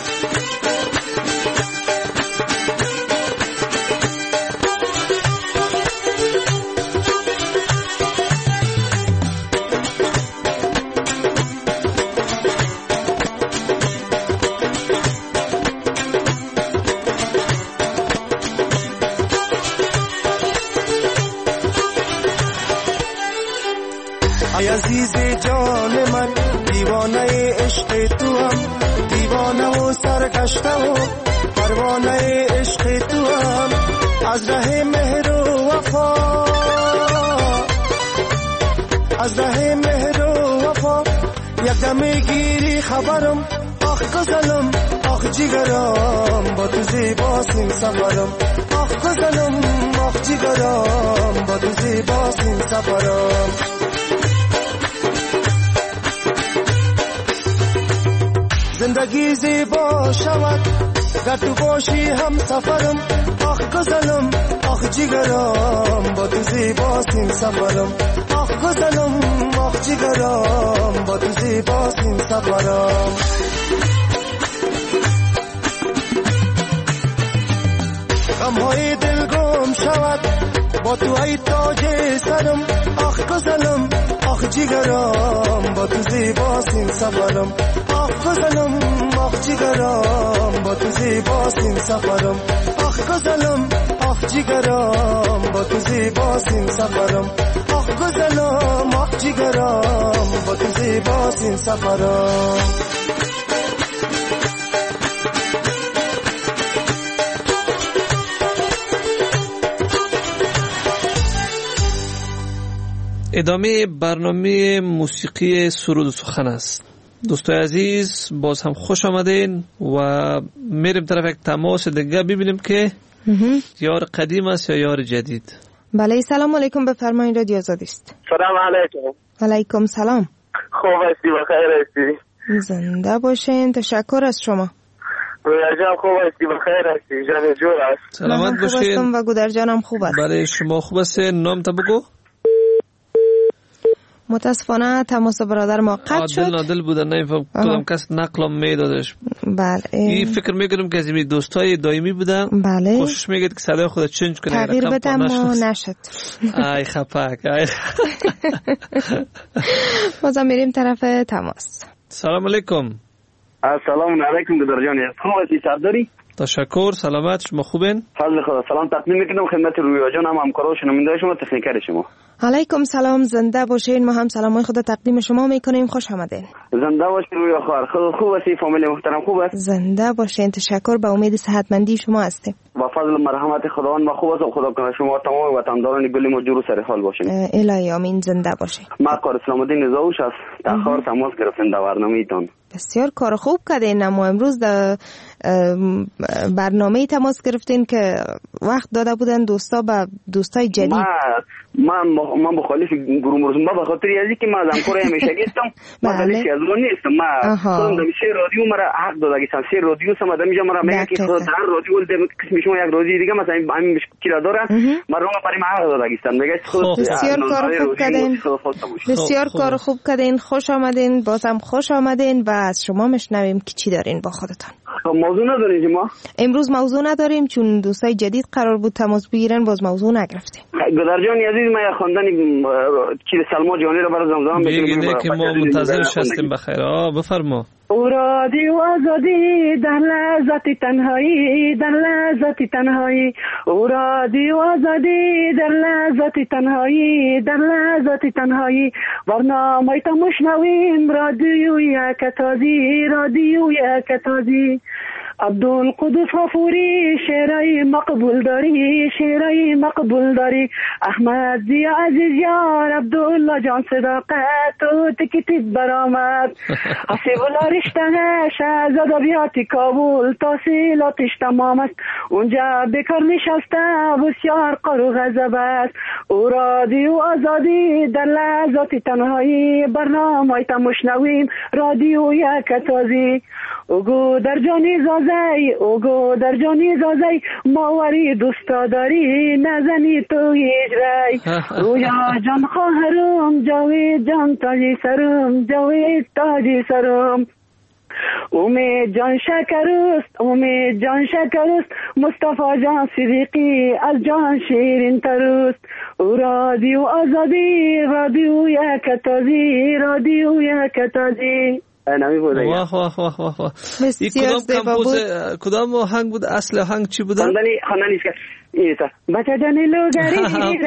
Speaker 14: ای عزیز جان من دیوانه عشق تو هم دیوانه و سرگشته و پروانه عشق تو هم از ره مهر و وفا از ره مهر و وفا یک دم گیری خبرم آخ گزنم آخ جگرم با تو زیباست این سفرم آخ گزنم آخ جگرم با تو زیباست این سفرم زندگی زیبا شود گر تو باشی هم سفرم آخ گزنم آخ جگرم با تو زیباست این سفرم آخ گزنم آخ جگرم با تو زیباست این سفرم غمهای دل گم شود با تو ای تاج سرم آخ گزنم آخ جگرم با تو زیباست این سفرم آخ گزنم آخ جگرم با تو زیباست این سفرم آخ گزنم آخ جگرم با تو زیباست این سفرم آخ گزنم آخ جگرم با تو زیباست این سفرم
Speaker 9: ادامه برنامه موسیقی سرود و سخن است. دوستای عزیز باز هم خوش آمدین و میریم طرف یک تماس دیگه ببینیم که یار قدیم است یا یار جدید.
Speaker 7: بله سلام علیکم بفرمایید رادیو آزادی است.
Speaker 15: سلام علیکم.
Speaker 7: علیکم سلام.
Speaker 15: خوب هستی بخیر هستی؟
Speaker 7: زنده باشین تشکر از شما.
Speaker 15: گودر جان خوب هستی بخیر هستی جان جور است.
Speaker 9: سلامت باشین.
Speaker 7: و گودر جانم خوب است.
Speaker 9: برای شما خوب است. نام تا بگو.
Speaker 7: متاسفانه تماس برادر ما قطع شد.
Speaker 9: عادل نادل بودن نمیفهم کدام کس نقلم میدادش.
Speaker 7: بله
Speaker 9: این فکر میکنم که از این دوستای دائمی بودن.
Speaker 7: بله
Speaker 9: کوشش میگه که صدای خود چنج کنه
Speaker 7: تغییر بدم و نشد.
Speaker 9: ای خپک ای
Speaker 7: بازم میریم طرف تماس.
Speaker 9: سلام علیکم.
Speaker 3: السلام علیکم گودر جان خوب هستی سرداری؟
Speaker 9: تشکر سلامت شما خوبین؟
Speaker 3: فضل خدا سلام تقدیم میکنم خدمت رویا جان هم همکارا و شنونده شما تکنیکر شما.
Speaker 7: علیکم سلام زنده باشین. ما هم سلامای خدا تقدیم شما میکنیم. خوش آمدین.
Speaker 3: زنده باشین رویا خواهر خوب هستی فامیل محترم خوب است؟
Speaker 7: زنده باشین تشکر به امید صحتمندی شما هستیم.
Speaker 3: با فضل مرحمت خداوند ما خوب است و خدا کنه شما تمام وطنداران گل مجور سر حال باشین.
Speaker 7: الهی آمین زنده باشین.
Speaker 3: ما کار اسلام الدین زاوش است تاخر تماس گرفتن در برنامه‌تون.
Speaker 7: بسیار کار خوب کردین. ما امروز در برنامه تماس گرفتین که وقت داده بودن دوستا به دوستای جدید.
Speaker 3: ما
Speaker 13: من من مخالف گروه مرزون به خاطر ازی که من از همکار همیشه گفتم من دلیلی از اون نیستم. من خودم دمیشه رادیو مرا حق داده گیسم سه رادیو سم دمیجا مرا میگه که در رادیو دم قسم شما یک رادیو دیگه مثلا همین مشکل داره مرا برای من حق داده گیسم میگه خود
Speaker 7: بسیار کار خوب کردین بسیار کار خوب کردین خوش آمدین بازم خوش آمدین و از شما مشنویم که چی دارین با خودتان.
Speaker 13: موضوع نداریم ما
Speaker 7: امروز موضوع نداریم چون دوستای جدید قرار بود تماس بگیرن باز موضوع نگرفتیم.
Speaker 13: گدرجان عزیز ما یا خواندن چیز سلما جانی رو برای زمزم
Speaker 9: میگه که ما منتظرش هستیم. بخیر آ بفرما.
Speaker 16: او رادیو آزادی در لحظت تنهایی در لحظت تنهایی او رادیو آزادی در لحظت تنهایی در لحظت تنهایی برنامه تا مشنویم رادیو یک تازی رادیو یک تازی عبدالقدوس غفوری شعرای مقبول داری شعرای مقبول داری احمد زیا عزیز یار عبدالله جان صداقت تو تکیتیت برآمد حسیب الله رشته شهزاد ادبیات کابل تحصیلاتش تمام است اونجا بیکار نشسته بسیار قر و غضب است او رادیو آزادی در لحظات تنهایی برنامه تا مشنویم رادیو یک تازی اوگو در جانی زازی اوگو در جانی زازی ماوری دوستا داری نزنی تو هجرای رویا جان خواهرم جاوید جان تاجی سرم جاوید تاجی سرم امید جان شکرست امید جان شکرست مصطفی جان صدیقی از جان شیرین ترست او رادیو آزادی رادیو یک تازی رادیو یک تازی
Speaker 13: نمی بود.
Speaker 9: واه واه واه واه واه. این کدام کمپوز کدام آهنگ بود؟ اصل آهنگ چی بود؟
Speaker 13: خواندنی خواندنی است. ایسا بچه‌جان لوگری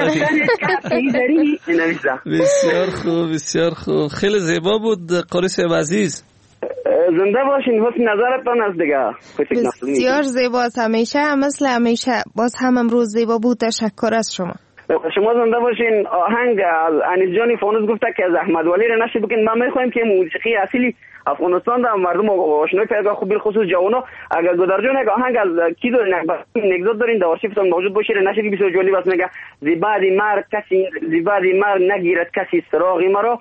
Speaker 13: رفتن
Speaker 9: بسیار خوب بسیار خوب خیلی زیبا بود قاری صاحب عزیز.
Speaker 13: زنده باشین حسن نظرتان از دیگه.
Speaker 7: بسیار زیبا است همیشه مثل همیشه باز هم امروز زیبا بود تشکر از شما.
Speaker 13: شما زنده باشین. آهنگ انیس جانی فانوس گفته که از احمد ولی را نشی بکن. ما میخوایم که موسیقی اصیلی افغانستان در مردم آشنای پیدا خوب بالخصوص جوانا اگر گدرجان یک آهنگ از کی دارین نگذات دارین در آرشیفتان موجود باشه نشه که بسیار جالب است. میگه زیبادی مرگ کسی زیبادی مرگ نگیرد کسی سراغی مرا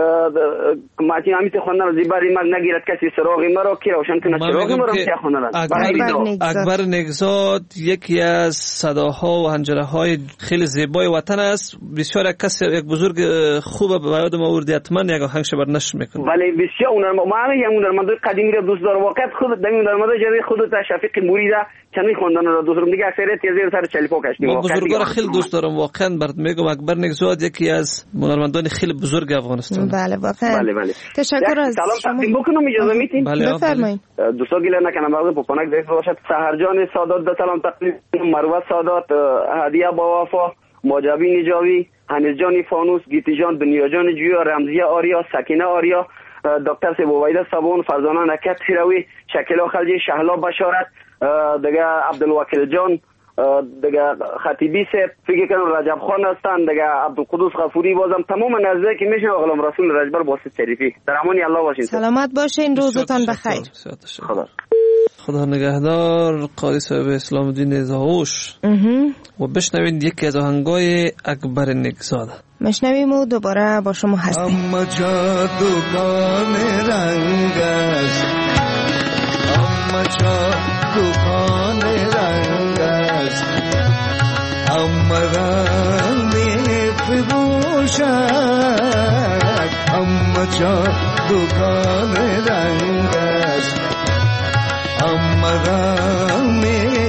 Speaker 13: ماتی همیت خواندن زیبادی مرگ نگیرد کسی سراغی مرا کی روشن کنه سراغی مرا که خواندن
Speaker 9: اکبر نگزاد یکی از صداها و حنجره‌های خیلی زیبای وطن است. بسیار کسی یک بزرگ خوب به یاد ما آورد حتما یک آهنگ شبر نشر میکنه.
Speaker 13: ولی بسیار اون ما همه همون در مدت قدیمی را دوست دارم واقعا خود در در مدت جدید خودت شفیق موریدا چنین خواندن را دوست دارم دیگه اکثریت زیر سر چلیپا کشیدیم.
Speaker 9: ما بزرگوار خیلی دوست دارم واقعا برات میگم اکبر نگزاد یکی از هنرمندان خیلی بزرگ افغانستان.
Speaker 7: بله واقعا.
Speaker 13: بله بله.
Speaker 7: تشکر از
Speaker 13: شما. سلام تقدیم بکنم اجازه میدین؟
Speaker 7: بفرمایید.
Speaker 13: دوستا گله نکنم بعد پپونک دست باشد. سحرجان سادات د سلام تقدیم مروه سادات هدیه با وفا ماجبی نجاوی انیس جانی فانوس گیتی جان دنیا جان جویا رمزیه آریا سکینه آریا دکتر سبویده صابون فرزانه نکت خیروی شکیلا خلجی شهلا بشارت دیگه عبدالوکیل جان دیگه خطیبی سه فکر کنم رجب خان هستن دیگه عبدالقدوس غفوری بازم تمام نزدیک که میشه غلام رسول رجبر باسط شریفی در امان الله باشین.
Speaker 7: سلامت باشین روزتان بخیر.
Speaker 13: خدا
Speaker 9: خدا نگهدار قاری صاحب اسلام الدین زاوش. و بشنوین یکی از آهنگای اکبر نگزاد
Speaker 7: مشنویم و دوباره با شما هستیم.
Speaker 14: اما جادوگان رنگ است اما جادوگان رنگ است اما رنگ ببوشد اما جادوگان رنگ است اما رنگ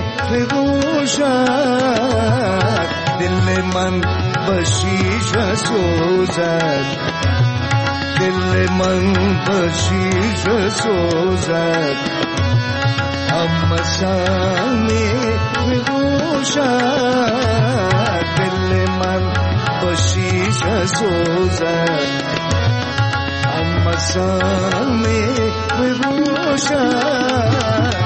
Speaker 14: ببوشد دل من بشیش سوزد دل من بشیش سوزد اما سامی بگوشد دل من بشیش سوزد اما سامی بگوشد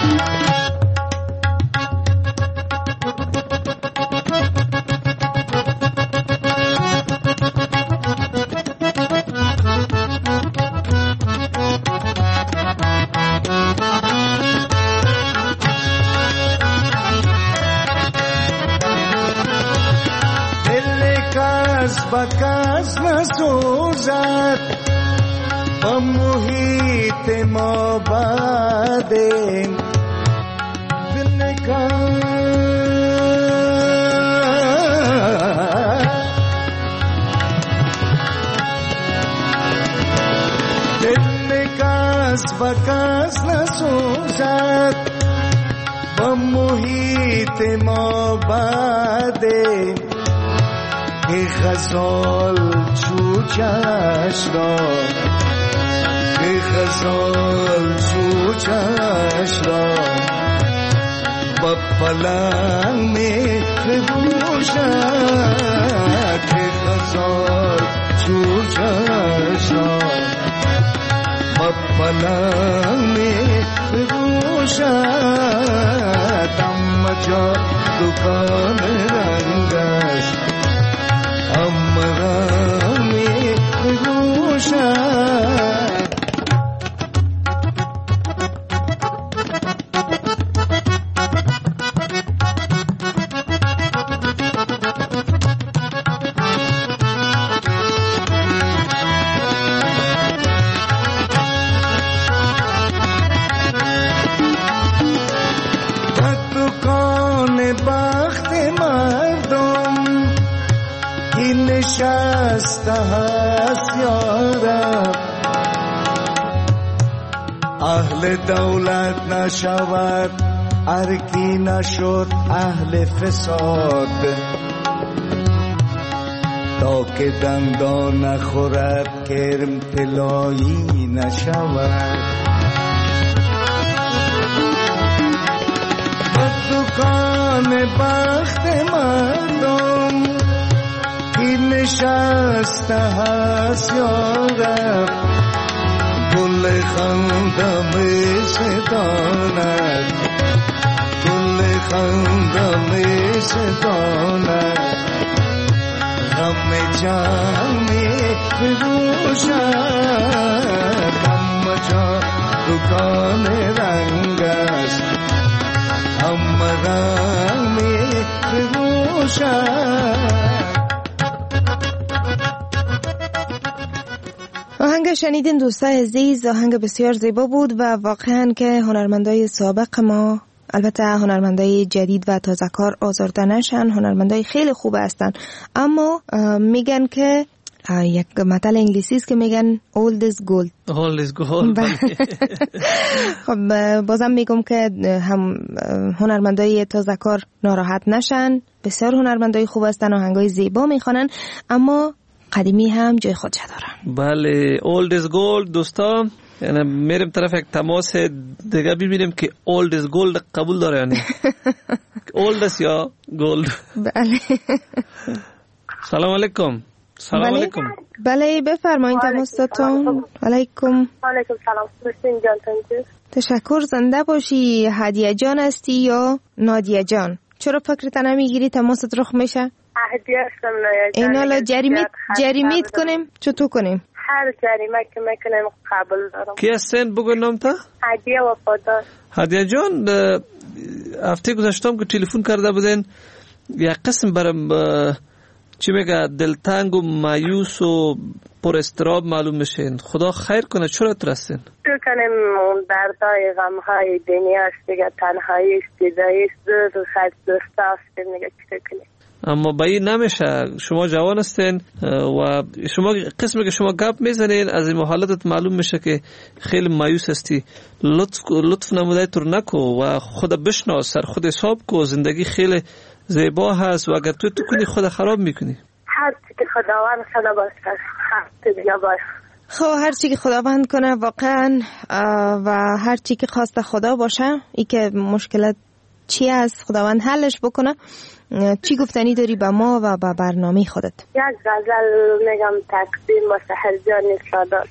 Speaker 14: نسوزد با محیط ما بده دل نکن دل نکس و کس نسوزد با محیط ما بده ای غزال چوچش را ای غزال چوچش را با پلنگ می بپوشد ای غزال چوچش را با پلنگ می بپوشد اما جا دکان رنگ است امرامی بگوشد دکان بخت مردم نشسته هست یارب اهل دولت نشود ارکی نشد اهل فساد تا که دندان نخورد کرم طلایی نشود دکان بخت مردم نشسته هست یارب گل خندم ستاند گل خندم ستاند غم جمعی بروشد اما جا دکان رنگ است اما غمی بروشد.
Speaker 7: آهنگ شنیدین دوستای عزیز، آهنگ بسیار زیبا بود و واقعا که هنرمندای سابق ما، البته هنرمندای جدید و تازه کار آزرده نشن، هنرمندای خیلی خوب هستن، اما میگن که یک متل انگلیسی است که میگن old is gold.
Speaker 9: old is gold.
Speaker 7: خب بازم میگم که هم هنرمندای تازه کار ناراحت نشن، بسیار هنرمندای خوب هستن، آهنگای زیبا میخوانن، اما قدیمی هم جای خودش دارن.
Speaker 9: بله old is gold دوستان، یعنی میرم طرف یک تماس دیگه ببینیم که old is gold قبول داره یعنی old است یا gold.
Speaker 7: بله
Speaker 9: سلام علیکم. سلام علیکم.
Speaker 7: بله بفرمایید تماستون. علیکم.
Speaker 17: علیکم سلام. حسین جان تنجز.
Speaker 7: تشکر. زنده باشی. هدیه جان هستی یا نادیه جان؟ چرا فکرت نمیگیری تماست رخ میشه؟
Speaker 17: هدیه هستم نادیه جان.
Speaker 7: اینا لا جریمیت جریمیت کنیم چطور کنیم؟
Speaker 17: هر جریمه که میکنیم قبول دارم.
Speaker 9: کی هستین بگو نام تا؟
Speaker 17: هدیه وفادار.
Speaker 9: هدیه جان هفته گذشتم که تلفن کرده بودین یک قسم برام چی میگه دلتنگ و مایوس و پر استراب معلوم میشین. خدا خیر کنه. چرا ترسین؟
Speaker 17: تو کنیم دردای غمهای دنیا است دیگه، تنهایی است، جدایی است، دو خط دوستا است میگه چی کنیم.
Speaker 9: اما با این نمیشه. شما جوان هستین و شما قسمی که شما گپ میزنین از این حالتت معلوم میشه که خیلی مایوس هستی. لطف لطف نموده تر نکو و خود بشناس، سر خود حساب کو. زندگی خیلی زیبا هست و اگر تو تو کنی خود خراب میکنی.
Speaker 17: هر چی که خداوند خدا باشه هر دیگه باشه.
Speaker 7: خب هر چی که خداوند کنه واقعا و هر چی که خواست خدا باشه، ای که مشکلات چی است خداوند حلش بکنه. چی گفتنی داری به ما و به برنامه خودت؟
Speaker 17: یک غزل میگم تقدیم با سحرجان سادات.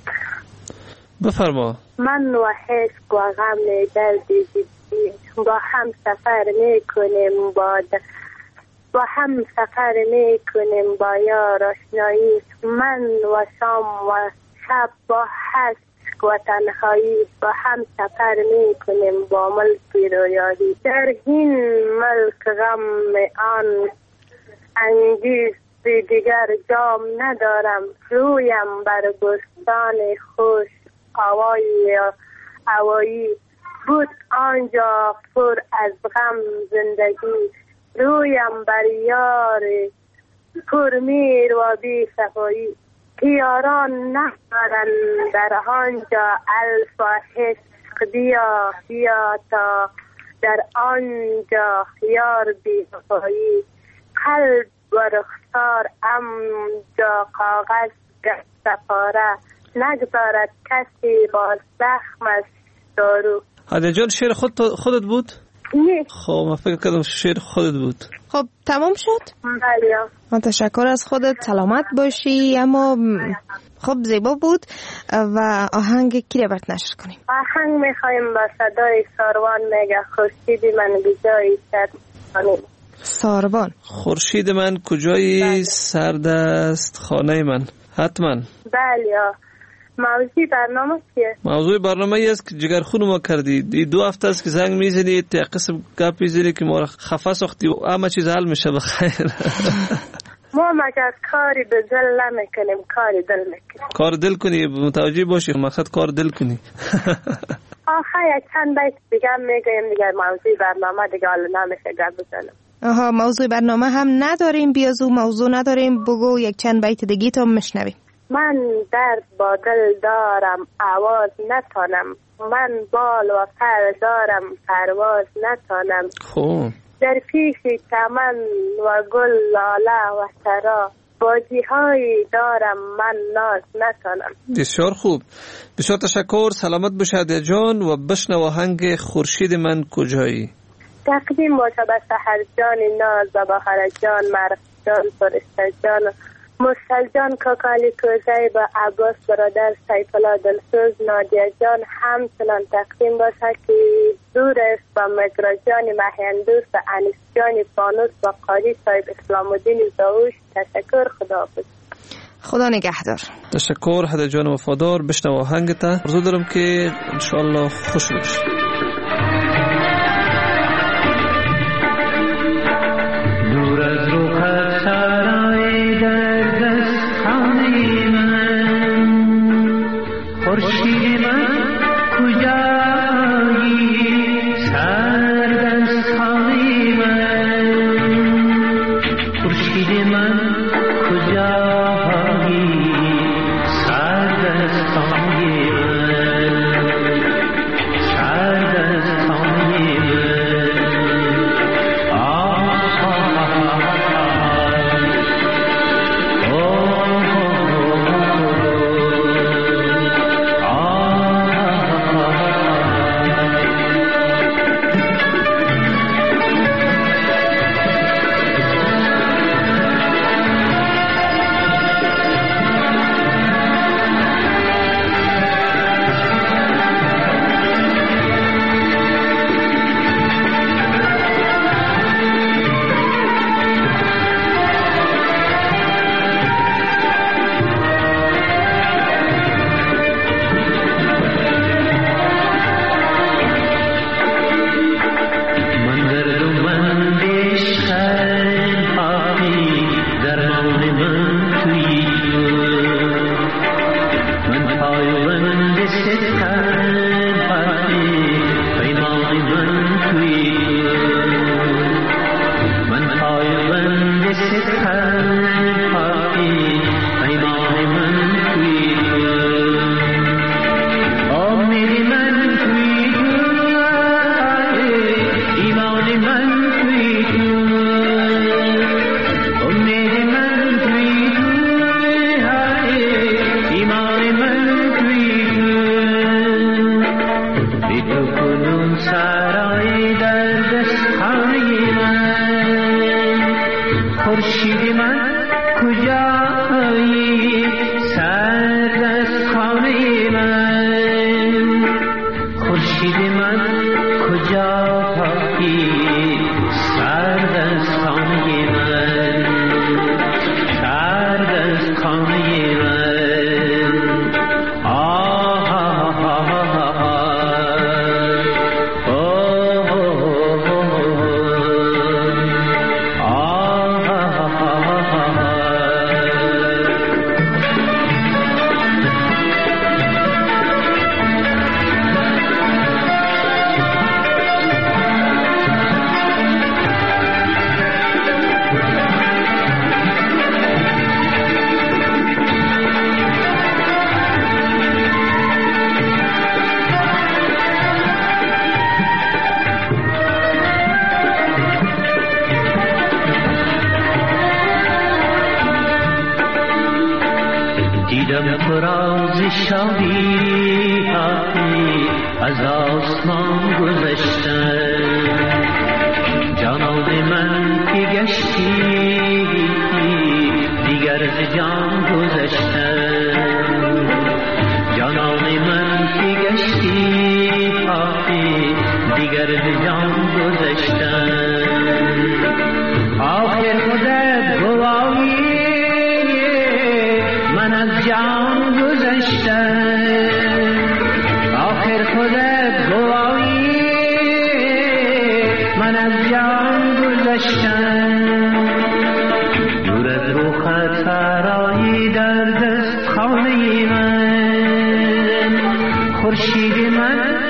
Speaker 9: بفرما.
Speaker 17: من و حسق و غم دردی جدی با هم سفر میکنیم، با با هم سفر میکنیم با یار آشنایی. من و شام و شب با حسق و تنهایی با هم سفر میکنیم با ملک رویایی. در این ملک غم آن انگیز دیگر جام ندارم، رویم بر بستان خوش هوایی هوایی بود آنجا پر از غم زندگی، رویم بر یار پر میر و بی صفایی، یاران ندارن در آنجا الف و عشق، بیا بیا تا در آنجا یار بی صفایی، قلب و رخسار امجا کاغذ گشت پاره، نگذارد کسی با زخمش دارو.
Speaker 9: هدیه جان شعر خود خودت بود؟
Speaker 17: نه.
Speaker 9: خب من فکر کردم شعر خودت بود.
Speaker 7: خب تمام شد؟
Speaker 17: بله.
Speaker 7: من تشکر از خودت، سلامت باشی. اما خب زیبا بود و آهنگ کی رو برات نشر کنیم؟
Speaker 17: آهنگ میخوایم با صدای ساروان میگه خورشید من کجایی سرد خانه.
Speaker 7: ساروان
Speaker 9: خورشید من کجایی سرد است خانه من. حتما.
Speaker 17: بله. موضوع برنامه چیه؟
Speaker 9: موضوع برنامه ای است که جگر خون ما کردی. دی دو هفته است که زنگ میزنی تا قسم گپ میزنی که ما خفه ساختی و همه چیز حل میشه بخیر.
Speaker 17: ما مگر کاری به دل نمیکنیم، کاری دل میکنیم.
Speaker 9: کار دل کنی، متوجه باشی مقصد کار دل کنی.
Speaker 17: آخه یک چند بیت دیگه میگیم دیگر موضوع برنامه دیگه حالا نمیشه گپ بزنم.
Speaker 7: آها موضوع برنامه هم نداریم، بیازو موضوع نداریم، بگو یک چند بیت دیگه تا میشنویم.
Speaker 17: من درد با دل دارم آواز نتانم، من بال و پر دارم پرواز نتانم،
Speaker 9: خوب
Speaker 17: در پیش چمن و گل لاله و سرا بازی‌هایی دارم من ناز نتانم.
Speaker 9: بسیار خوب، بسیار تشکر. سلامت باش هدیه جان و بشنو آهنگ خورشید من کجایی.
Speaker 17: تقدیم باشه به سحر جان ناز و بهار جان معرف جان فرشته جان مستل جان کاکالی کوزای با عباس برادر سیف الله دلسوز نادیه جان. همچنان تقدیم باشه که دور است با مگرا جان مهیندوست و انیس جان فانوس و قاری صاحب اسلام الدین زاوش. تشکر. خداحافظ.
Speaker 7: خدا نگهدار.
Speaker 9: تشکر هدیه جان وفادار. بشنو آهنگت. آرزو دارم که انشالله خوش باشی.
Speaker 11: دور از روحت سرای در دست خانه من، خورشید من کجایی سرد از خانه من، خورشید من کجایی سرد از خانه من، سرد از خانه من. Oh
Speaker 18: شاهی از آسمان گذشتن جانان من که گشتی دیگر ز جان گذشتن جانان من که گشتی دیگر ز جان گذشتن آخر خودت گواهی من از جان گذشتن آخر خودت گواهی من از جان گذشتن دور از روخت فرایی در دست خانه من خورشید من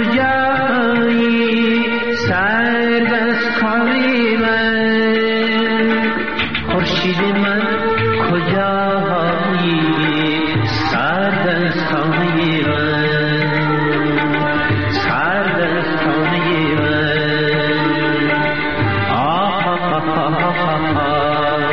Speaker 18: کجایی سر دست خانه من خورشید من کجایی سر دست خانه من سر دست خانه من آه آه آه آه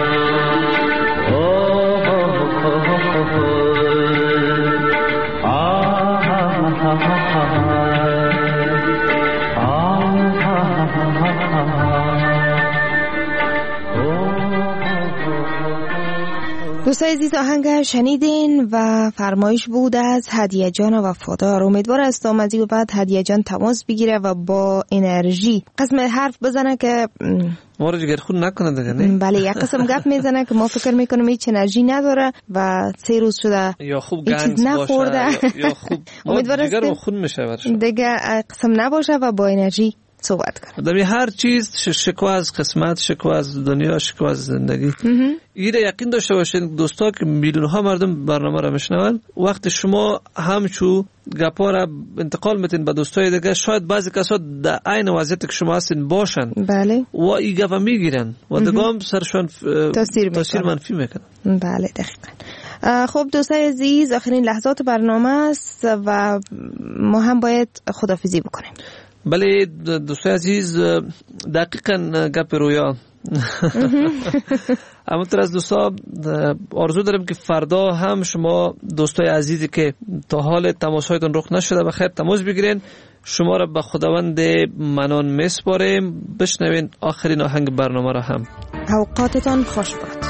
Speaker 7: دوستای عزیز آهنگ شنیدین و فرمایش بود از هدیه جان وفادار. امیدوار هستم از این بعد هدیه جان تماس بگیره و با انرژی قسم حرف بزنه که
Speaker 9: ما رو جگر خود نکنه دیگه نه.
Speaker 7: بله یک قسم گپ میزنه که ما فکر میکنیم هیچ انرژی نداره و سه روز شده
Speaker 9: یا خوب گنز باشه یا خوب
Speaker 7: امیدوار
Speaker 9: هستم خود میشه
Speaker 7: دیگه قسم نباشه و با انرژی صحبت کنه.
Speaker 9: در هر چیز شکوه از قسمت، شکوه از دنیا، شکوه از زندگی. ایره یقین داشته باشین دوستا که میلیون ها مردم برنامه را میشنون، وقت شما همچو گپا را انتقال میتین به دوستای دیگه، شاید بعضی کسا در عین وضعیت که شما هستین باشن.
Speaker 7: بله.
Speaker 9: و این گپا میگیرن و دگام سرشون
Speaker 7: تاثیر,
Speaker 9: تاثیر منفی میکنن.
Speaker 7: بله دقیقاً. خب دوستای عزیز آخرین لحظات برنامه است و ما هم باید خداحافظی بکنیم.
Speaker 9: بله دوستای عزیز دقیقاً گپ رویا. همونطور از دوستا آرزو داریم که فردا هم شما دوستای عزیزی که تا حال تماسهایتون رخ نشده بخیر تماس بگیرین. شما را به خداوند منان میسپاریم. بشنوین آخرین آهنگ برنامه را هم.
Speaker 7: اوقاتتان خوش باد.